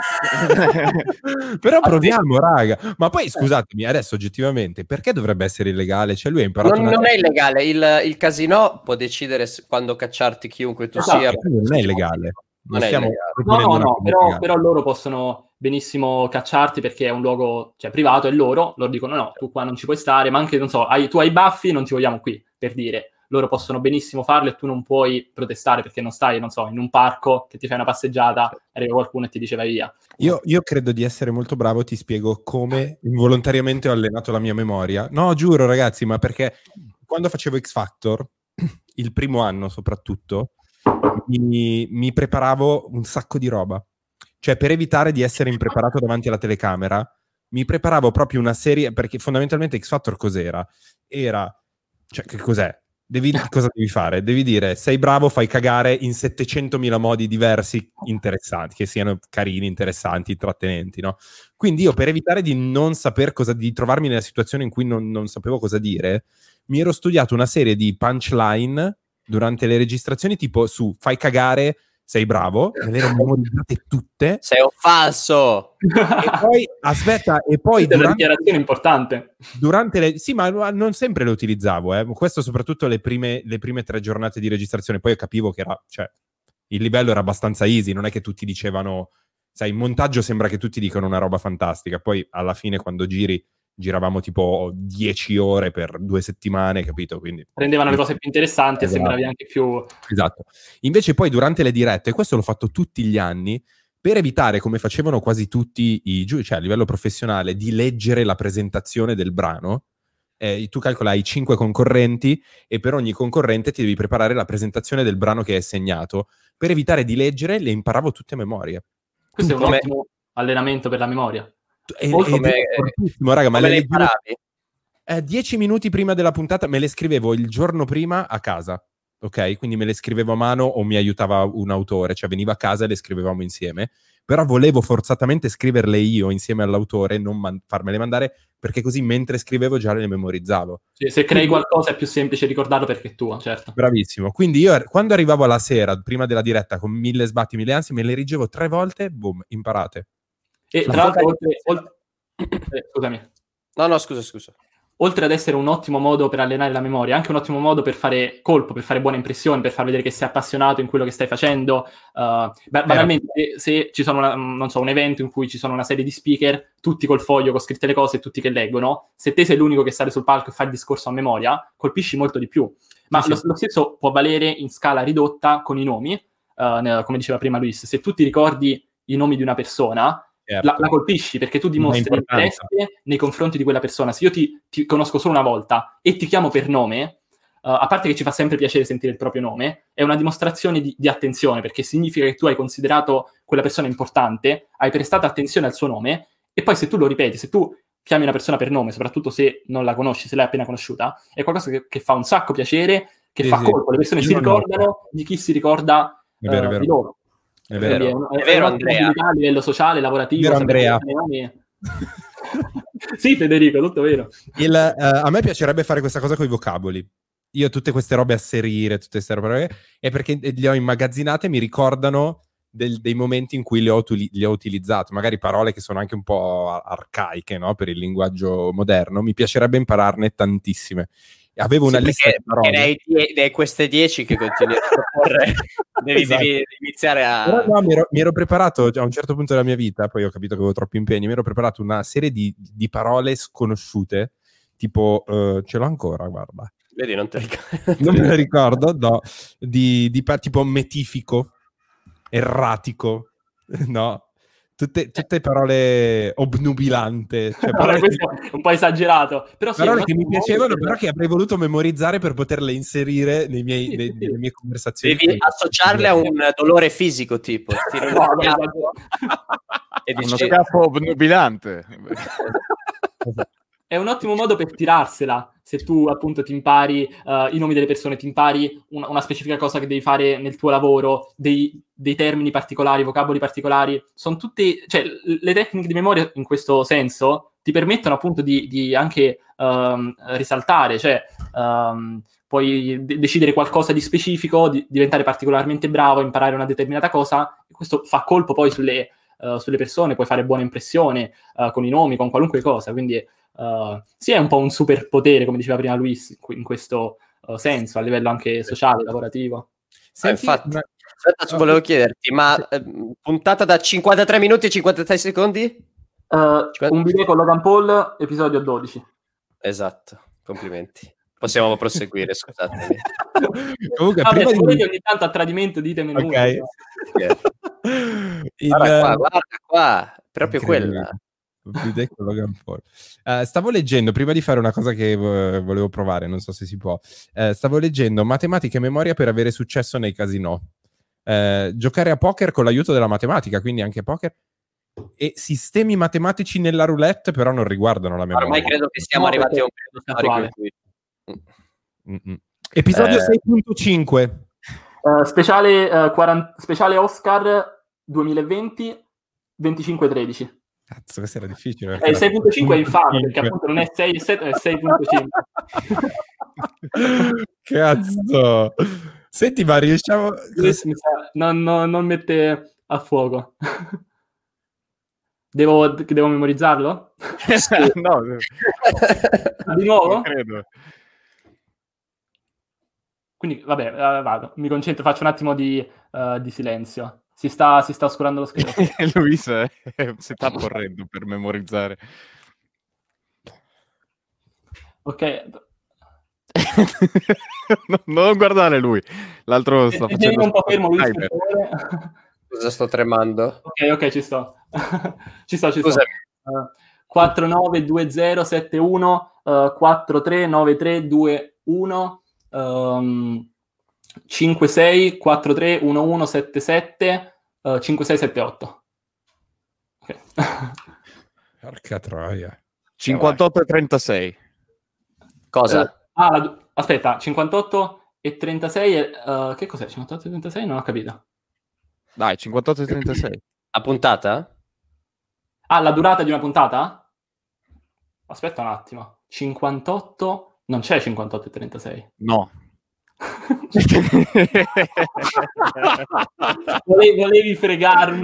però proviamo, raga. Ma poi scusatemi, adesso oggettivamente perché dovrebbe essere illegale? Cioè lui ha imparato non è illegale, il casinò può decidere quando cacciarti chiunque tu sia. Non è illegale. Non è illegale. No, però loro possono benissimo cacciarti perché è un luogo, cioè, privato, è loro dicono no, tu qua non ci puoi stare, ma anche, non so, tu hai i baffi, non ti vogliamo qui, per dire. Loro possono benissimo farlo e tu non puoi protestare perché non stai, non so, in un parco che ti fai una passeggiata, arriva qualcuno e ti dice vai via. Io credo di essere molto bravo, ti spiego come involontariamente ho allenato la mia memoria. No, giuro ragazzi, ma perché quando facevo X Factor, il primo anno soprattutto, mi preparavo un sacco di roba. Cioè, per evitare di essere impreparato davanti alla telecamera, mi preparavo proprio una serie, perché fondamentalmente X Factor cos'era? Cioè, che cos'è? Cosa devi fare? Devi dire, sei bravo, fai cagare in 700.000 modi diversi interessanti, che siano carini, interessanti, intrattenenti, no? Quindi io, per evitare di non saper di trovarmi nella situazione in cui non sapevo cosa dire, mi ero studiato una serie di punchline durante le registrazioni, tipo su fai cagare, sei bravo, me le ero memorizzate tutte. Sei un falso! E poi, aspetta, e poi... È una dichiarazione importante. Sì, ma non sempre le utilizzavo, questo soprattutto le prime 3 giornate di registrazione, poi capivo che il livello era abbastanza easy, non è che tutti dicevano, sai, in montaggio sembra che tutti dicano una roba fantastica, poi alla fine quando giravamo tipo 10 ore per 2 settimane, capito? Quindi prendevano le cose più interessanti, esatto. E sembravi anche più... Esatto. Invece poi durante le dirette, questo l'ho fatto tutti gli anni, per evitare, come facevano quasi tutti cioè a livello professionale, di leggere la presentazione del brano, tu calcola hai 5 concorrenti e per ogni concorrente ti devi preparare la presentazione del brano che hai segnato. Per evitare di leggere, le imparavo tutte a memoria. Questo è un ottimo allenamento per la memoria. Fortissimo, raga, ma le imparavi? 10 minuti prima della puntata me le scrivevo il giorno prima a casa, ok? Quindi me le scrivevo a mano o mi aiutava un autore, cioè veniva a casa e le scrivevamo insieme. però volevo forzatamente scriverle io insieme all'autore e non farmele mandare, perché così mentre scrivevo già le memorizzavo. Sì, se crei qualcosa è più semplice ricordarlo perché è tua, certo. Bravissimo. Quindi io quando arrivavo alla sera, prima della diretta, con 1000 sbatti, 1000 ansie, me le rigevo 3 volte, boom, imparate. E tra l'altro, scusami. No, scusa. Oltre ad essere un ottimo modo per allenare la memoria, è anche un ottimo modo per fare colpo, per fare buone impressioni, per far vedere che sei appassionato in quello che stai facendo. Banalmente, se ci sono un evento in cui ci sono una serie di speaker, tutti col foglio con scritte le cose e tutti che leggono, se te sei l'unico che sale sul palco e fa il discorso a memoria, colpisci molto di più. Ma sì. Lo stesso può valere in scala ridotta con i nomi, come diceva prima Luis. Se tu ti ricordi i nomi di una persona, certo, la colpisci perché tu dimostri interesse nei confronti di quella persona. Se io ti conosco solo una volta e ti chiamo per nome, a parte che ci fa sempre piacere sentire il proprio nome, è una dimostrazione di attenzione, perché significa che tu hai considerato quella persona importante, hai prestato attenzione al suo nome, e poi se tu lo ripeti, se tu chiami una persona per nome, soprattutto se non la conosci, se l'hai appena conosciuta, è qualcosa che fa un sacco piacere, che fa colpo. Le persone si ricordano di chi si ricorda di loro. È vero, Andrea. A livello sociale, lavorativo. Vero, Andrea. Sì, Federico, tutto vero. A me piacerebbe fare questa cosa con i vocaboli. Io tutte queste robe asserire, tutte queste robe, è perché le ho immagazzinate e mi ricordano dei momenti in cui le ho utilizzato, magari parole che sono anche un po' arcaiche, no? Per il linguaggio moderno. Mi piacerebbe impararne tantissime. Avevo una lista di parole. Ne hai queste 10 che continui a proporre. Devi iniziare a... Però no, mi ero preparato a un certo punto della mia vita, poi ho capito che avevo troppi impegni, mi ero preparato una serie di parole sconosciute, tipo, ce l'ho ancora, guarda. Vedi, non te ricordo. Non me le ricordo, no. Tipo metifico, erratico, no? Tutte parole obnubilante, cioè parole questo è un po' esagerato, però sì, parole che mi piacevano, però che avrei voluto memorizzare per poterle inserire nelle mie conversazioni. Devi associarle a un dolore fisico, tipo e uno scafo obnubilante. È un ottimo modo per tirarsela, se tu appunto ti impari i nomi delle persone, ti impari una specifica cosa che devi fare nel tuo lavoro, dei termini particolari, vocaboli particolari. Sono tutte, cioè, le tecniche di memoria in questo senso ti permettono appunto di anche risaltare, cioè puoi decidere qualcosa di specifico, diventare particolarmente bravo, imparare una determinata cosa, e questo fa colpo poi sulle persone, puoi fare buona impressione con i nomi, con qualunque cosa, quindi sì, è un po' un superpotere, come diceva prima Luis, in questo senso, a livello anche sociale, lavorativo. Infatti, volevo chiederti, ma puntata da 53 minuti e 53 secondi? Un video con Logan Paul, episodio 12. Esatto, complimenti. Possiamo proseguire, scusatemi. Comunque, vabbè, prima se volete ogni tanto a tradimento ditemi il okay. Guarda qua, proprio quella. Stavo leggendo, prima di fare una cosa che volevo provare, non so se si può, stavo leggendo matematica e memoria per avere successo nei casinò, giocare a poker con l'aiuto della matematica, quindi anche poker, e sistemi matematici nella roulette, però non riguardano la memoria. Ormai credo che siamo arrivati a un periodo storico in cui... Episodio 6.5 speciale Oscar 2020 25-13. Cazzo, questo era difficile. Il 6.5 è infame, perché appunto non è 6 e 7, è 6.5. Cazzo. Senti, ma riusciamo... Non mette a fuoco. Devo memorizzarlo? No. Di nuovo? Non credo. Quindi, vabbè, vado. Mi concentro, faccio un attimo di silenzio. Si sta oscurando lo schermo. Luis si sta correndo per memorizzare. Ok. Non guardare lui. L'altro sta facendo un po' fermo, Luis. Cosa sto tremando? Ok, ci sto. ci sto. 492071 439321 56 43 1177 5678. Ok. Porca troia. 58 e 36. Cosa? Aspetta, 58 e 36 che cos'è? 58 e 36? Non ho capito. Dai, 58 e 36. A puntata? Ah, la durata di una puntata? Aspetta un attimo. 58? Non c'è 58 e 36. No. Volevi fregarmi.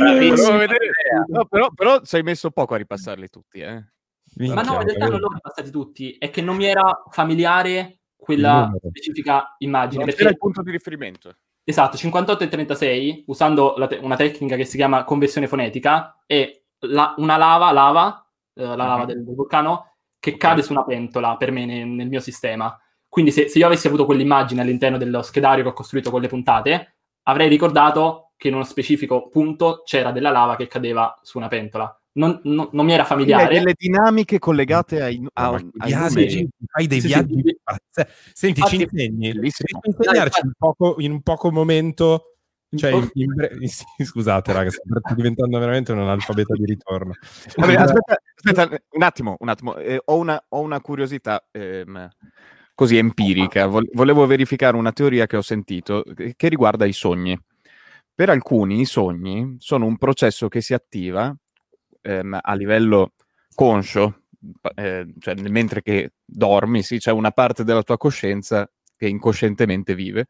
Però ci hai messo poco a ripassarli tutti, eh. Ma no, in realtà non l'ho ripassati tutti. È che non mi era familiare quella specifica immagine. Non perché c'era il punto di riferimento. Esatto, 58 e 36, usando una tecnica che si chiama conversione fonetica, è una lava, la lava del vulcano, che cade su una pentola per me nel mio sistema. Quindi se io avessi avuto quell'immagine all'interno dello schedario che ho costruito con le puntate, avrei ricordato che in uno specifico punto c'era della lava che cadeva su una pentola. Non mi era familiare. Quindi hai delle dinamiche collegate ai viaggi, fai dei viaggi. Senti, ci insegni. Insegnarci in un poco momento. Cioè, scusate, raga, sto diventando veramente un analfabeta di ritorno. Vabbè, aspetta un attimo. Ho una curiosità così empirica. Volevo verificare una teoria che ho sentito che riguarda i sogni. Per alcuni i sogni sono un processo che si attiva a livello conscio, cioè mentre che dormi, sì, c'è una parte della tua coscienza che incoscientemente vive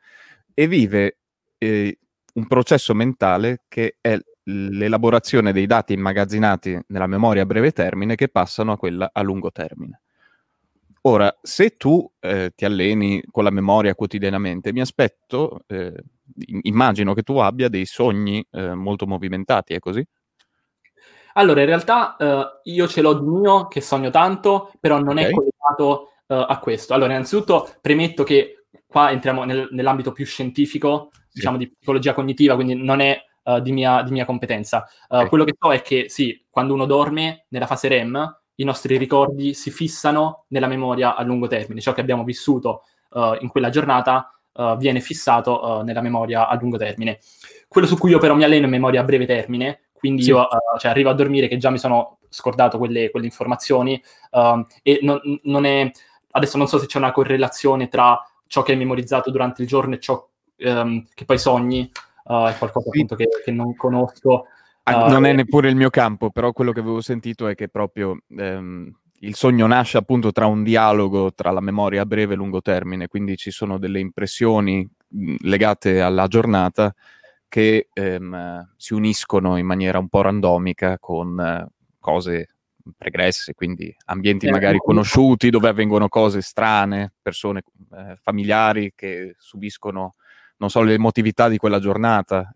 un processo mentale che è l'elaborazione dei dati immagazzinati nella memoria a breve termine che passano a quella a lungo termine. Ora, se tu ti alleni con la memoria quotidianamente, mi aspetto, immagino che tu abbia dei sogni molto movimentati, è così? Allora, in realtà io ce l'ho di mio, che sogno tanto, però non è collegato a questo. Allora, innanzitutto premetto che qua entriamo nell'ambito più scientifico, diciamo di psicologia cognitiva, quindi non è di mia competenza. Quello che so è che sì, quando uno dorme, nella fase REM, i nostri ricordi si fissano nella memoria a lungo termine. Ciò che abbiamo vissuto in quella giornata viene fissato nella memoria a lungo termine. Quello su cui io però mi alleno è memoria a breve termine, quindi io arrivo a dormire che già mi sono scordato quelle informazioni e non è... Adesso non so se c'è una correlazione tra ciò che hai memorizzato durante il giorno e ciò che poi sogni, è qualcosa appunto che non conosco. Non è neppure il mio campo, però quello che avevo sentito è che proprio il sogno nasce appunto tra un dialogo tra la memoria a breve e lungo termine, quindi ci sono delle impressioni legate alla giornata che si uniscono in maniera un po' randomica con cose pregresse, quindi ambienti magari conosciuti dove avvengono cose strane, persone familiari che subiscono, non so, l'emotività di quella giornata.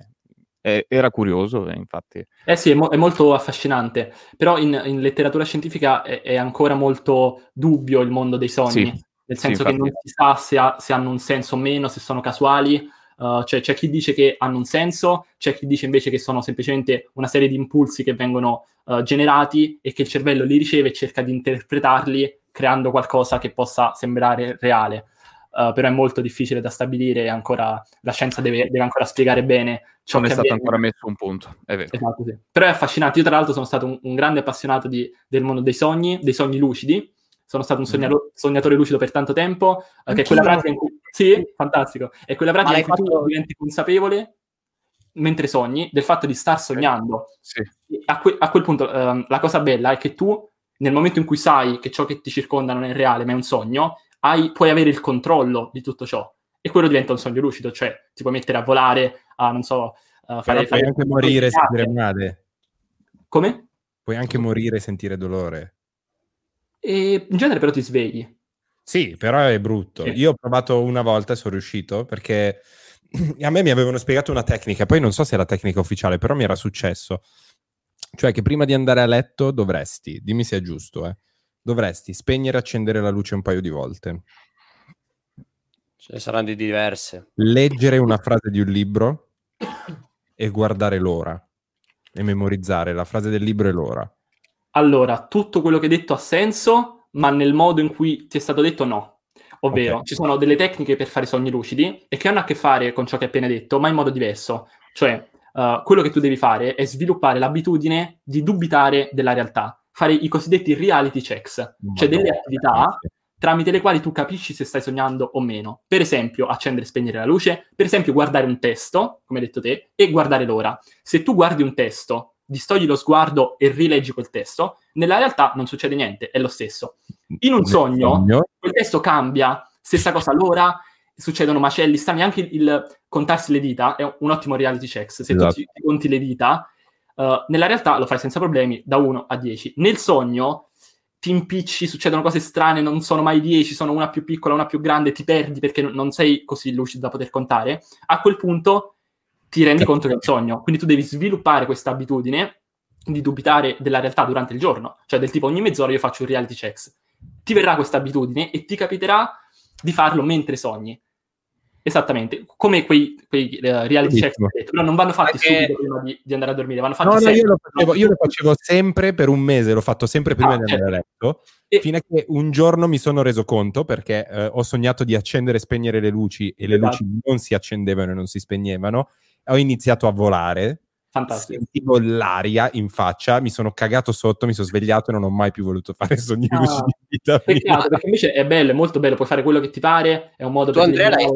Era curioso, infatti. Sì, è molto affascinante, però in letteratura scientifica è ancora molto dubbio il mondo dei sogni, nel senso che non si sa se hanno un senso o meno, se sono casuali. C'è chi dice che hanno un senso, c'è chi dice invece che sono semplicemente una serie di impulsi che vengono generati e che il cervello li riceve e cerca di interpretarli creando qualcosa che possa sembrare reale. Però è molto difficile da stabilire, ancora la scienza deve ancora spiegare bene ciò non che è stato avviene. Ancora messo un punto, è vero. Esatto, sì. Però è affascinante. Io tra l'altro sono stato un grande appassionato del mondo dei sogni lucidi. Sono stato un sognatore lucido per tanto tempo, che è quella pratica in cui... Sì, fantastico. È quella pratica in cui tu diventi consapevole mentre sogni del fatto di star sognando. Sì. A quel punto la cosa bella è che tu, nel momento in cui sai che ciò che ti circonda non è reale ma è un sogno, puoi avere il controllo di tutto ciò. E quello diventa un sogno lucido, cioè ti puoi mettere a volare, a non so... puoi anche morire e sentire male. Come? Puoi anche morire e sentire dolore. E in genere però ti svegli. Sì, però è brutto. Sì. Io ho provato una volta e sono riuscito, perché a me mi avevano spiegato una tecnica, poi non so se è la tecnica ufficiale, però mi era successo. Cioè che prima di andare a letto dovresti, dimmi se è giusto, dovresti spegnere e accendere la luce un paio di volte. Ce ne saranno di diverse. Leggere una frase di un libro e guardare l'ora e memorizzare la frase del libro e l'ora. Allora, tutto quello che hai detto ha senso, ma nel modo in cui ti è stato detto no. Ovvero, ci sono delle tecniche per fare sogni lucidi e che hanno a che fare con ciò che hai appena detto, ma in modo diverso. Cioè, quello che tu devi fare è sviluppare l'abitudine di dubitare della realtà, fare i cosiddetti reality checks, cioè delle attività tramite le quali tu capisci se stai sognando o meno. Per esempio, accendere e spegnere la luce, per esempio guardare un testo, come hai detto te, e guardare l'ora. Se tu guardi un testo, distogli lo sguardo e rileggi quel testo, nella realtà non succede niente, è lo stesso. In un sogno, quel testo cambia, stessa cosa l'ora, succedono macelli strani, anche il contarsi le dita è un ottimo reality check. Se tu ti conti le dita, nella realtà lo fai senza problemi, da 1 a 10. Nel sogno ti impicci, succedono cose strane, non sono mai 10, sono una più piccola, una più grande, ti perdi perché non sei così lucido da poter contare. A quel punto ti rendi conto che è un sogno. Quindi tu devi sviluppare questa abitudine di dubitare della realtà durante il giorno. Cioè del tipo ogni mezz'ora io faccio un reality check. Ti verrà questa abitudine e ti capiterà di farlo mentre sogni. Esattamente, come quei reality check, però non vanno fatti subito prima di andare a dormire, vanno fatti sempre. Io lo facevo sempre per un mese, l'ho fatto sempre prima di andare a letto, fino a che un giorno mi sono reso conto, perché ho sognato di accendere e spegnere le luci e le luci non si accendevano e non si spegnevano, ho iniziato a volare. Fantastico. Sentivo l'aria in faccia, mi sono cagato sotto, mi sono svegliato e non ho mai più voluto fare sogni lucidi in vita mia. Peccato, perché invece è bello, è molto bello, puoi fare quello che ti pare, è un modo per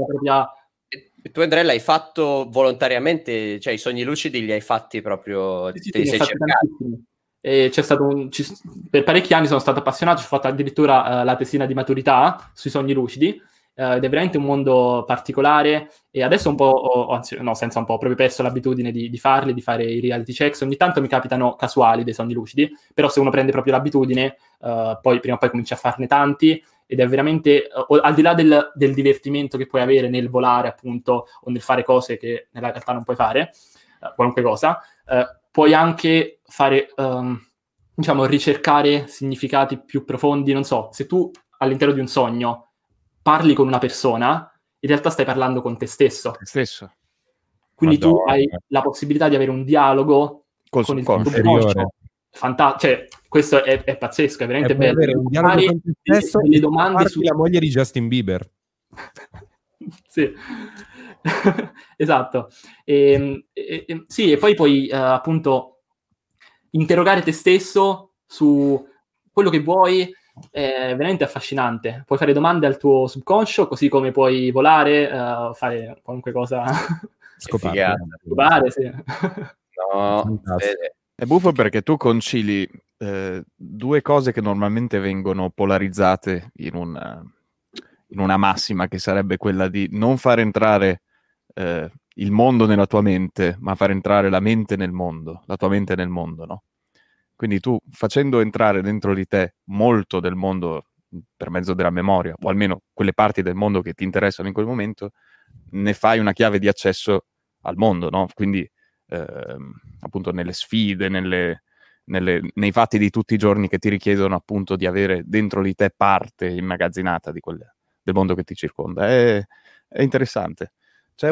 Tu Andrea l'hai fatto volontariamente, cioè i sogni lucidi li hai fatti proprio, te li sei cercati. E c'è stato per parecchi anni sono stato appassionato, ho fatto addirittura la tesina di maturità sui sogni lucidi, ed è veramente un mondo particolare, e adesso un po', anzi no, senza un po', ho proprio perso l'abitudine di farli, di fare i reality checks. Ogni tanto mi capitano casuali dei sogni lucidi, però se uno prende proprio l'abitudine, poi prima o poi comincia a farne tanti, ed è veramente, al di là del divertimento che puoi avere nel volare appunto, o nel fare cose che nella realtà non puoi fare, qualunque cosa, puoi anche fare, diciamo, ricercare significati più profondi. Non so, se tu all'interno di un sogno parli con una persona, in realtà stai parlando con te stesso. Quindi tu hai la possibilità di avere un dialogo con il tuo subconscio. Cioè, questo è pazzesco, è veramente bello. Avere un dialogo con te stesso delle domande su la moglie di Justin Bieber. Sì. Esatto. Sì, e poi puoi appunto interrogare te stesso su quello che vuoi. È veramente affascinante. Puoi fare domande al tuo subconscio, così come puoi volare, fare qualunque cosa. Scopare, sì. No, è buffo perché tu concili due cose che normalmente vengono polarizzate in una massima, che sarebbe quella di non far entrare il mondo nella tua mente, ma far entrare la mente nel mondo, la tua mente nel mondo, no? Quindi tu, facendo entrare dentro di te molto del mondo per mezzo della memoria, o almeno quelle parti del mondo che ti interessano in quel momento, ne fai una chiave di accesso al mondo, no? Quindi appunto nelle sfide, nei fatti di tutti i giorni che ti richiedono appunto di avere dentro di te parte immagazzinata del mondo che ti circonda. È interessante. C'è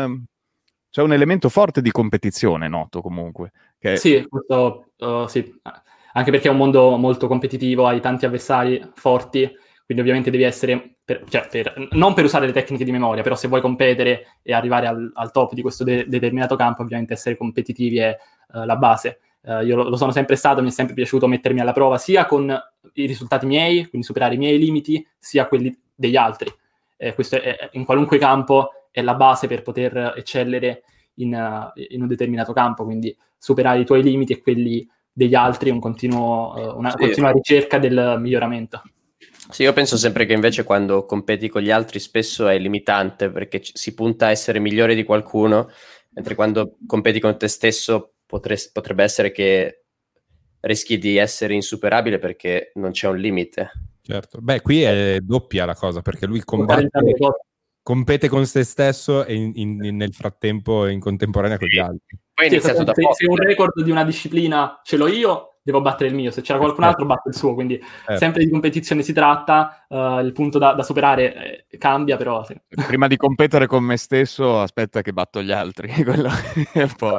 un elemento forte di competizione, noto comunque. Sì, questo sì, anche perché è un mondo molto competitivo, hai tanti avversari forti, quindi ovviamente devi essere, non per usare le tecniche di memoria, però se vuoi competere e arrivare al top di questo determinato campo, ovviamente essere competitivi è la base. Io lo sono sempre stato, mi è sempre piaciuto mettermi alla prova sia con i risultati miei, quindi superare i miei limiti, sia quelli degli altri. Questo in qualunque campo è la base per poter eccellere in un determinato campo, quindi superare i tuoi limiti e quelli degli altri, una continua ricerca del miglioramento. Sì, io penso sempre che invece quando competi con gli altri spesso è limitante, perché si punta a essere migliore di qualcuno, mentre quando competi con te stesso potrebbe essere che rischi di essere insuperabile perché non c'è un limite. Certo. Beh, qui è doppia la cosa, perché lui compete con se stesso e nel frattempo in contemporanea con gli altri. Poi se un record di una disciplina ce l'ho io, devo battere il mio, se c'era qualcun altro batte il suo, quindi sempre di competizione si tratta, il punto da superare cambia, però sì. Prima di competere con me stesso aspetta che batto gli altri. Quello è un po'...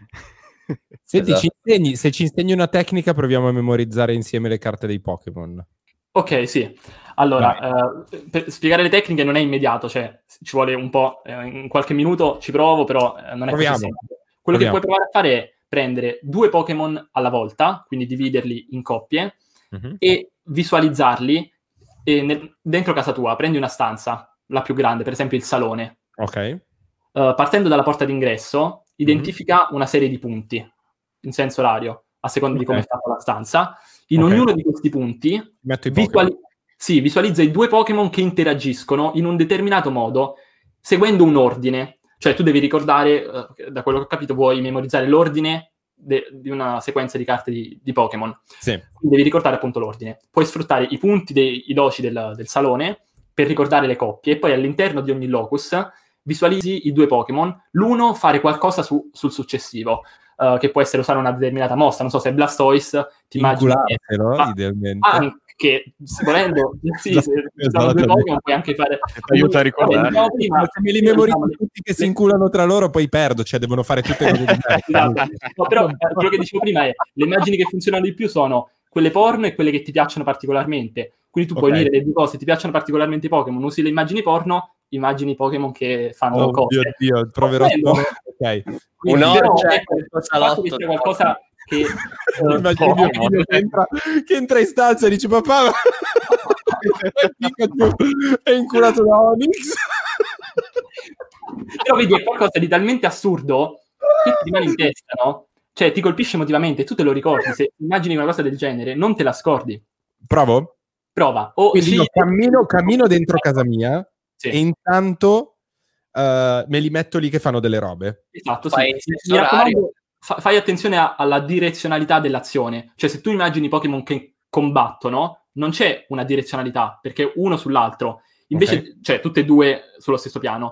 Senti, se ci insegni una tecnica, proviamo a memorizzare insieme le carte dei Pokémon. Ok, sì. Allora, per spiegare le tecniche non è immediato, cioè ci vuole un po', in qualche minuto ci provo, però non è così semplice. Quello che puoi provare a fare è prendere 2 Pokémon alla volta, quindi dividerli in coppie, e visualizzarli e dentro casa tua prendi una stanza, la più grande, per esempio il salone. Ok. Partendo dalla porta d'ingresso, identifica una serie di punti in senso orario, a seconda di come è fatta la stanza. In ognuno di questi punti visualizza i 2 Pokémon che interagiscono in un determinato modo, seguendo un ordine. Cioè tu devi ricordare, da quello che ho capito, vuoi memorizzare l'ordine di una sequenza di carte di Pokémon. Sì. Devi ricordare appunto l'ordine. Puoi sfruttare i punti i loci del salone per ricordare le coppie, e poi all'interno di ogni locus visualizzi i 2 Pokémon, l'uno fare qualcosa sul successivo, che può essere usare una determinata mossa. Non so, se è Blastoise, ti immagini idealmente. Anche, volendo, se sono 2 Pokémon puoi anche fare... Aiuta a ricordare. Se me li memorizzo tutti che si inculano tra loro, poi perdo, cioè devono fare tutte le cose diverse. Esatto. No, però quello che dicevo prima è, le immagini che funzionano di più sono quelle porno e quelle che ti piacciono particolarmente. Quindi tu puoi unire le 2 cose, ti piacciono particolarmente i Pokémon, usi le immagini porno, immagini Pokémon che fanno cose. Dio, proverò. Ok. Un orce, c'è qualcosa che immagini mio figlio che entra in stanza e dice: papà, Pikachu è inculato da Onix. Però vedi, è qualcosa di talmente assurdo che ti rimane in testa, no? Cioè ti colpisce emotivamente, tu te lo ricordi. Se immagini una cosa del genere, non te la scordi. Provo? Prova. Quindi io cammino dentro casa mia e intanto me li metto lì che fanno delle robe. Esatto, sì. Mi raccomando, fai attenzione alla direzionalità dell'azione. Cioè, se tu immagini Pokémon che combattono, non c'è una direzionalità, perché uno sull'altro. Invece, cioè, tutte e 2 sullo stesso piano.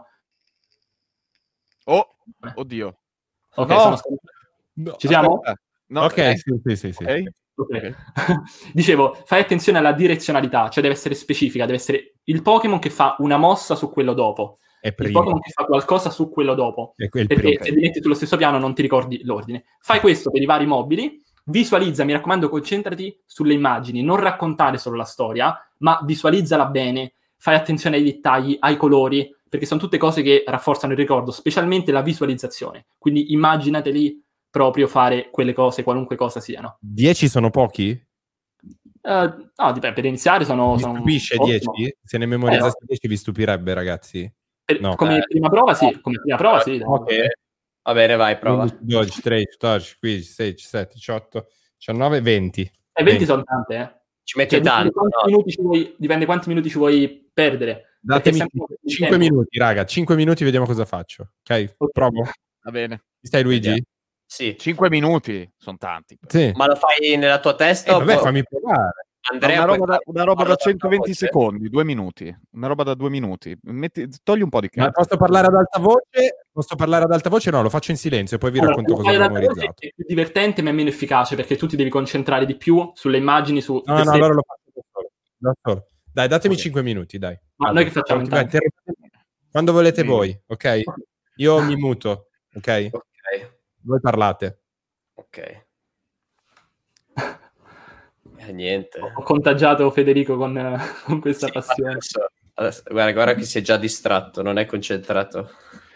Oh, oddio. Ok, no. Ci siamo? No, ok, sì. Okay. Dicevo, fai attenzione alla direzionalità, cioè deve essere specifica, deve essere il Pokémon che fa una mossa su quello dopo, il Pokémon che fa qualcosa su quello dopo, perché se li metti sullo stesso piano non ti ricordi l'ordine. Fai questo per i vari mobili, visualizza, mi raccomando, concentrati sulle immagini, non raccontare solo la storia, ma visualizzala bene, fai attenzione ai dettagli, ai colori, perché sono tutte cose che rafforzano il ricordo, specialmente la visualizzazione. Quindi immaginateli proprio fare quelle cose, qualunque cosa siano. 10 sono pochi? No, dipende, per iniziare sono... Vi stupisce 10? Se ne memorizzassi 10 vi stupirebbe, ragazzi? No. Come prima prova sì, Ok, va bene, vai, prova. 11, 12, 13, 14, 15, 16, 17, 18, 19, 20. 20 sono tante, Ci metti tanto. Dipende quanti minuti ci vuoi perdere. Datemi 5 minuti, raga, 5 minuti, vediamo cosa faccio. Ok, provo? Va bene. Ci stai, Luigi? Sì. 5 minuti sono tanti. Sì. Ma lo fai nella tua testa? Vabbè, fammi provare. Andrea, una roba da 120 secondi, 2 minuti. Una roba da 2 minuti. Togli un po' di Ma posso parlare ad alta voce? Posso parlare ad alta voce? No, lo faccio in silenzio e poi vi racconto cosa ho memorizzato. È più divertente ma è meno efficace, perché tu ti devi concentrare di più sulle immagini. No, allora lo faccio da solo. Dai, datemi 5 minuti, dai. Ma noi che facciamo? Quando volete voi, ok? Io mi muto, ok? Voi parlate. Ok. Niente. Ho contagiato Federico con questa passione. Adesso, guarda che si è già distratto, non è concentrato.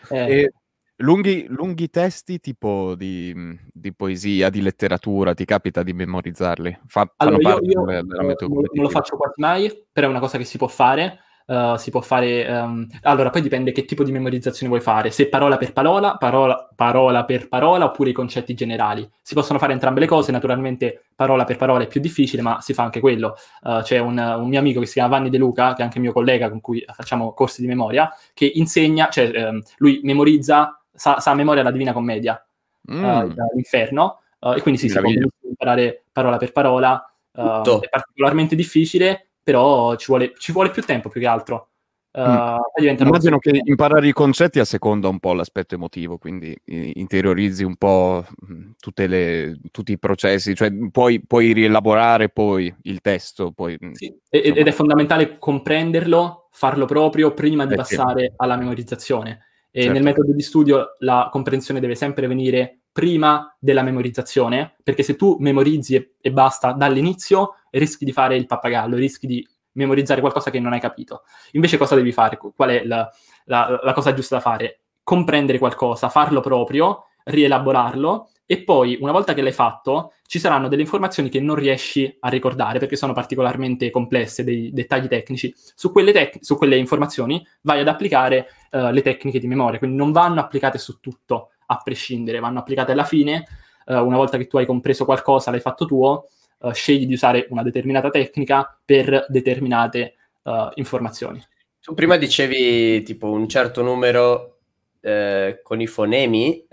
Lunghi testi tipo di poesia, di letteratura, ti capita di memorizzarli? Fanno parte della metodo competitivo? Non lo faccio quasi mai, però è una cosa che si può fare. Allora, poi dipende che tipo di memorizzazione vuoi fare, se parola per parola per parola, oppure i concetti generali. Si possono fare entrambe le cose, naturalmente parola per parola è più difficile, ma si fa anche quello. C'è un mio amico che si chiama Vanni De Luca, che è anche mio collega, con cui facciamo corsi di memoria, che insegna, lui memorizza, sa a memoria la Divina Commedia dall'inferno, e quindi si può imparare parola per parola. È particolarmente difficile, però ci vuole più tempo, più che altro. Immagino che imparare i concetti asseconda un po' l'aspetto emotivo, quindi interiorizzi un po' tutti i processi, cioè puoi rielaborare poi il testo. Sì. Ed è fondamentale comprenderlo, farlo proprio prima di passare alla memorizzazione. E nel metodo di studio la comprensione deve sempre venire prima della memorizzazione, perché se tu memorizzi e basta dall'inizio, rischi di fare il pappagallo, rischi di memorizzare qualcosa che non hai capito. Invece cosa devi fare? Qual è la cosa giusta da fare? Comprendere qualcosa, farlo proprio rielaborarlo, e poi una volta che l'hai fatto ci saranno delle informazioni che non riesci a ricordare perché sono particolarmente complesse, dei dettagli tecnici. Su quelle informazioni vai ad applicare le tecniche di memoria, quindi non vanno applicate su tutto a prescindere, vanno applicate alla fine. Una volta che tu hai compreso qualcosa, l'hai fatto tuo, scegli di usare una determinata tecnica per determinate informazioni. Tu prima dicevi tipo un certo numero con i fonemi,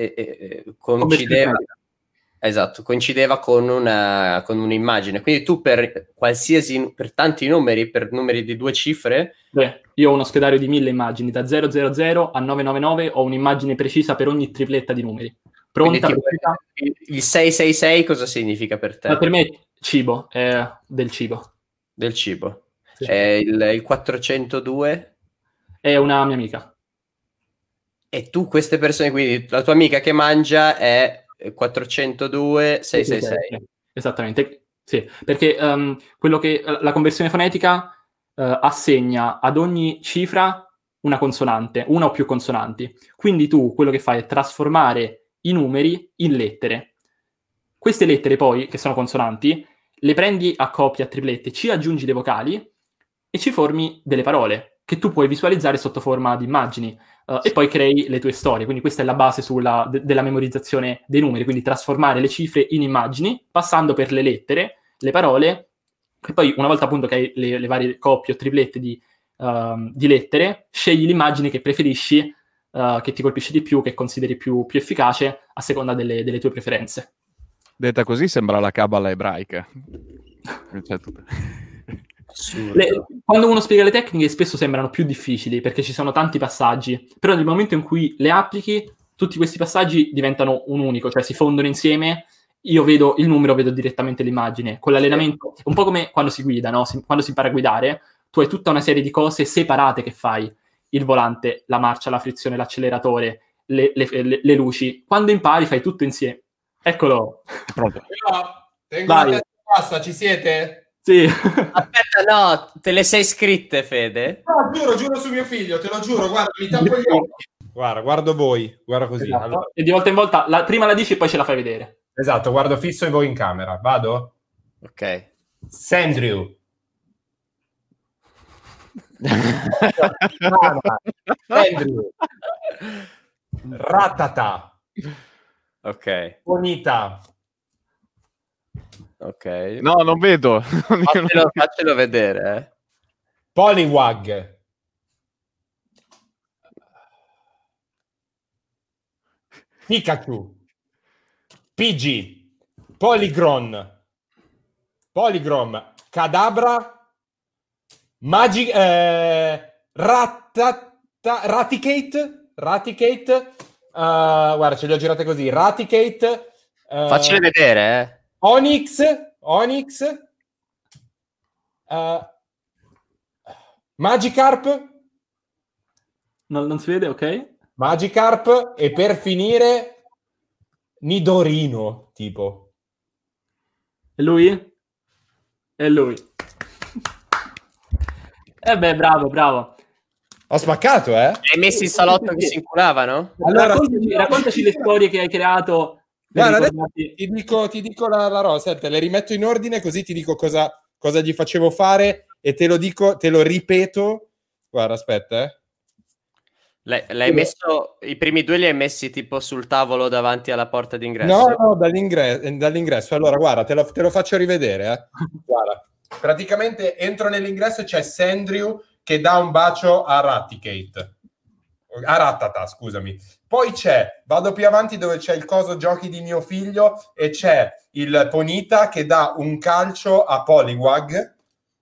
coincideva con un'immagine. Quindi tu per tanti numeri, per numeri di 2 cifre... Beh, io ho uno schedario di 1000 immagini, da 000 a 999 ho un'immagine precisa per ogni tripletta di numeri. Pronta? Tipo, il 666 cosa significa per te? Per me cibo, è del cibo. Del cibo. Sì. Il 402? È una mia amica. E tu queste persone, quindi la tua amica che mangia è 402 666. Esattamente, sì, perché quello che la conversione fonetica assegna ad ogni cifra una consonante, una o più consonanti. Quindi tu quello che fai è trasformare i numeri in lettere. Queste lettere poi, che sono consonanti, le prendi a coppie, a triplette, ci aggiungi le vocali e ci formi delle parole che tu puoi visualizzare sotto forma di immagini. E poi crei le tue storie, quindi questa è la base della memorizzazione dei numeri, quindi trasformare le cifre in immagini, passando per le lettere, le parole, e poi una volta appunto che hai le varie coppie o triplette di lettere, scegli l'immagine che preferisci, che ti colpisce di più, che consideri più efficace, a seconda delle tue preferenze. Detta così sembra la cabala ebraica. Quando uno spiega le tecniche spesso sembrano più difficili perché ci sono tanti passaggi, però nel momento in cui le applichi tutti questi passaggi diventano un unico, cioè si fondono insieme. Io vedo il numero, vedo direttamente l'immagine. Con l'allenamento è un po' come quando si guida, no? Quando si impara a guidare, tu hai tutta una serie di cose separate che fai: il volante, la marcia, la frizione, l'acceleratore, le luci. Quando impari fai tutto insieme. Eccolo. Pronto. Tengo la testa bassa, ci siete? Sì. Aspetta, no, te le sei scritte, Fede? No, giuro su mio figlio, te lo giuro, guarda, mi tappo gli occhi. Guarda, guardo voi, guarda così. Esatto. Allora. E di volta in volta, prima la dici e poi ce la fai vedere. Esatto, guardo fisso e voi in camera. Vado? Ok. Sandrew. Andrew. Ratata. Ok. Bonita. Ok. No, non vedo. Faccelo vedere. Poliwag. Pikachu. PG. Polygon. Cadabra. Raticate. Guarda, ce le ho girate così. Raticate. Faccele vedere, Onyx, Magikarp. Non si vede, ok? Magikarp, e per finire Nidorino, tipo. E lui? Beh, bravo. Ho spaccato, eh? Hai messo in salotto che si inculavano? Allora, raccontaci le storie che hai creato. Guarda, ti dico la rosa, te le rimetto in ordine, così ti dico cosa gli facevo fare e te lo ripeto. Guarda, aspetta, L'hai messo, i primi 2 li hai messi tipo sul tavolo davanti alla porta d'ingresso? No, dall'ingresso. Allora, guarda, te lo faccio rivedere, Guarda, praticamente entro nell'ingresso e c'è Sandrew che dà un bacio a Raticate. A Ratata, scusami. Poi vado più avanti dove c'è il coso giochi di mio figlio e c'è il Ponita che dà un calcio a Poliwag,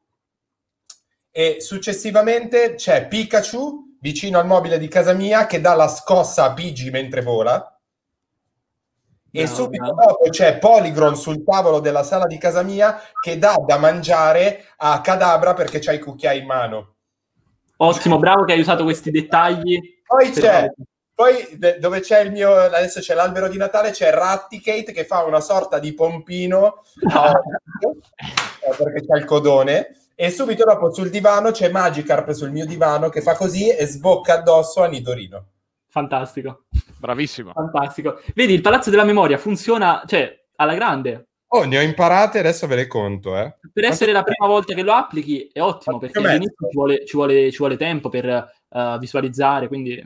e successivamente c'è Pikachu vicino al mobile di casa mia che dà la scossa a Pidgey mentre vola, e subito dopo c'è Polygon sul tavolo della sala di casa mia che dà da mangiare a Cadabra perché c'ha i cucchiai in mano. Ottimo, bravo che hai usato questi dettagli. Poi dove c'è il mio, adesso c'è l'albero di Natale, c'è Raticate che fa una sorta di pompino perché c'ha il codone, e subito dopo sul divano c'è Magikarp sul mio divano che fa così e sbocca addosso a Nidorino. Fantastico. Bravissimo. Fantastico. Vedi, il Palazzo della Memoria funziona, cioè, alla grande. Oh, ne ho imparate, adesso ve le conto, Per essere la prima volta che lo applichi è ottimo, perché all'inizio ci vuole tempo per visualizzare, quindi...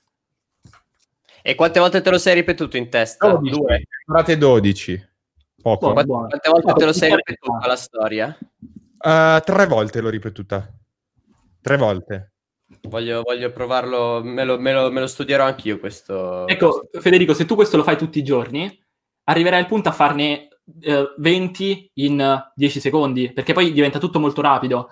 E quante volte te lo sei ripetuto in testa? 12. 2? Imparate 12. Poco. Buono. Quante volte te lo sei ripetuto la storia? 3 volte l'ho ripetuta. 3 volte. Voglio provarlo, me lo studierò anch'io questo. Ecco, Federico, se tu questo lo fai tutti i giorni, arriverai al punto a farne 20 in 10 secondi, perché poi diventa tutto molto rapido.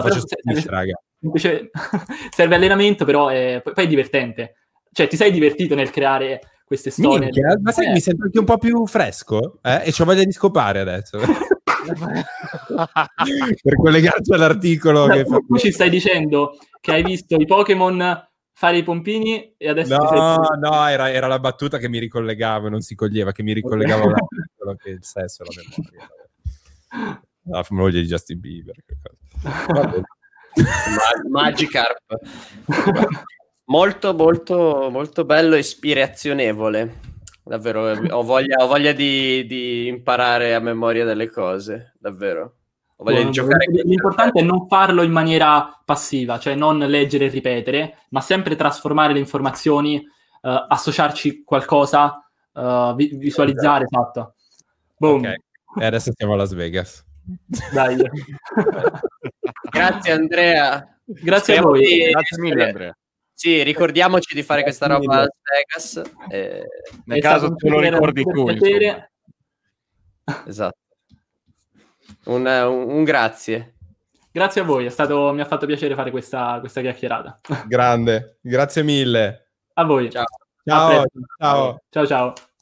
Serve allenamento, però poi è divertente. Cioè, ti sei divertito nel creare queste storie. Minchia, ma sai che mi sento anche un po' più fresco? E c'ho voglia di scopare adesso. Per collegarci all'articolo. Tu ci stai dicendo che hai visto i Pokémon fare i pompini e adesso... No, era la battuta che mi ricollegava, non si coglieva, che mi ricollegava all'articolo, che il sesso e la memoria. La moglie di Justin Bieber. Magikarp. Molto, molto, molto bello e ispirazionevole. Davvero, ho voglia di imparare a memoria delle cose, davvero. Ho voglia di giocare. L'importante è non farlo in maniera passiva, cioè non leggere e ripetere, ma sempre trasformare le informazioni, associarci qualcosa, visualizzare, esatto. Boom. Okay. E adesso siamo a Las Vegas. Dai. Grazie Andrea. Grazie a voi. Grazie mille Andrea. Sì, ricordiamoci di fare questa roba a Las Vegas. Nel caso te lo ricordi tu. Esatto. Un grazie. Grazie a voi, mi ha fatto piacere fare questa chiacchierata. Grande, grazie mille. A voi. Ciao. Ciao. Ciao.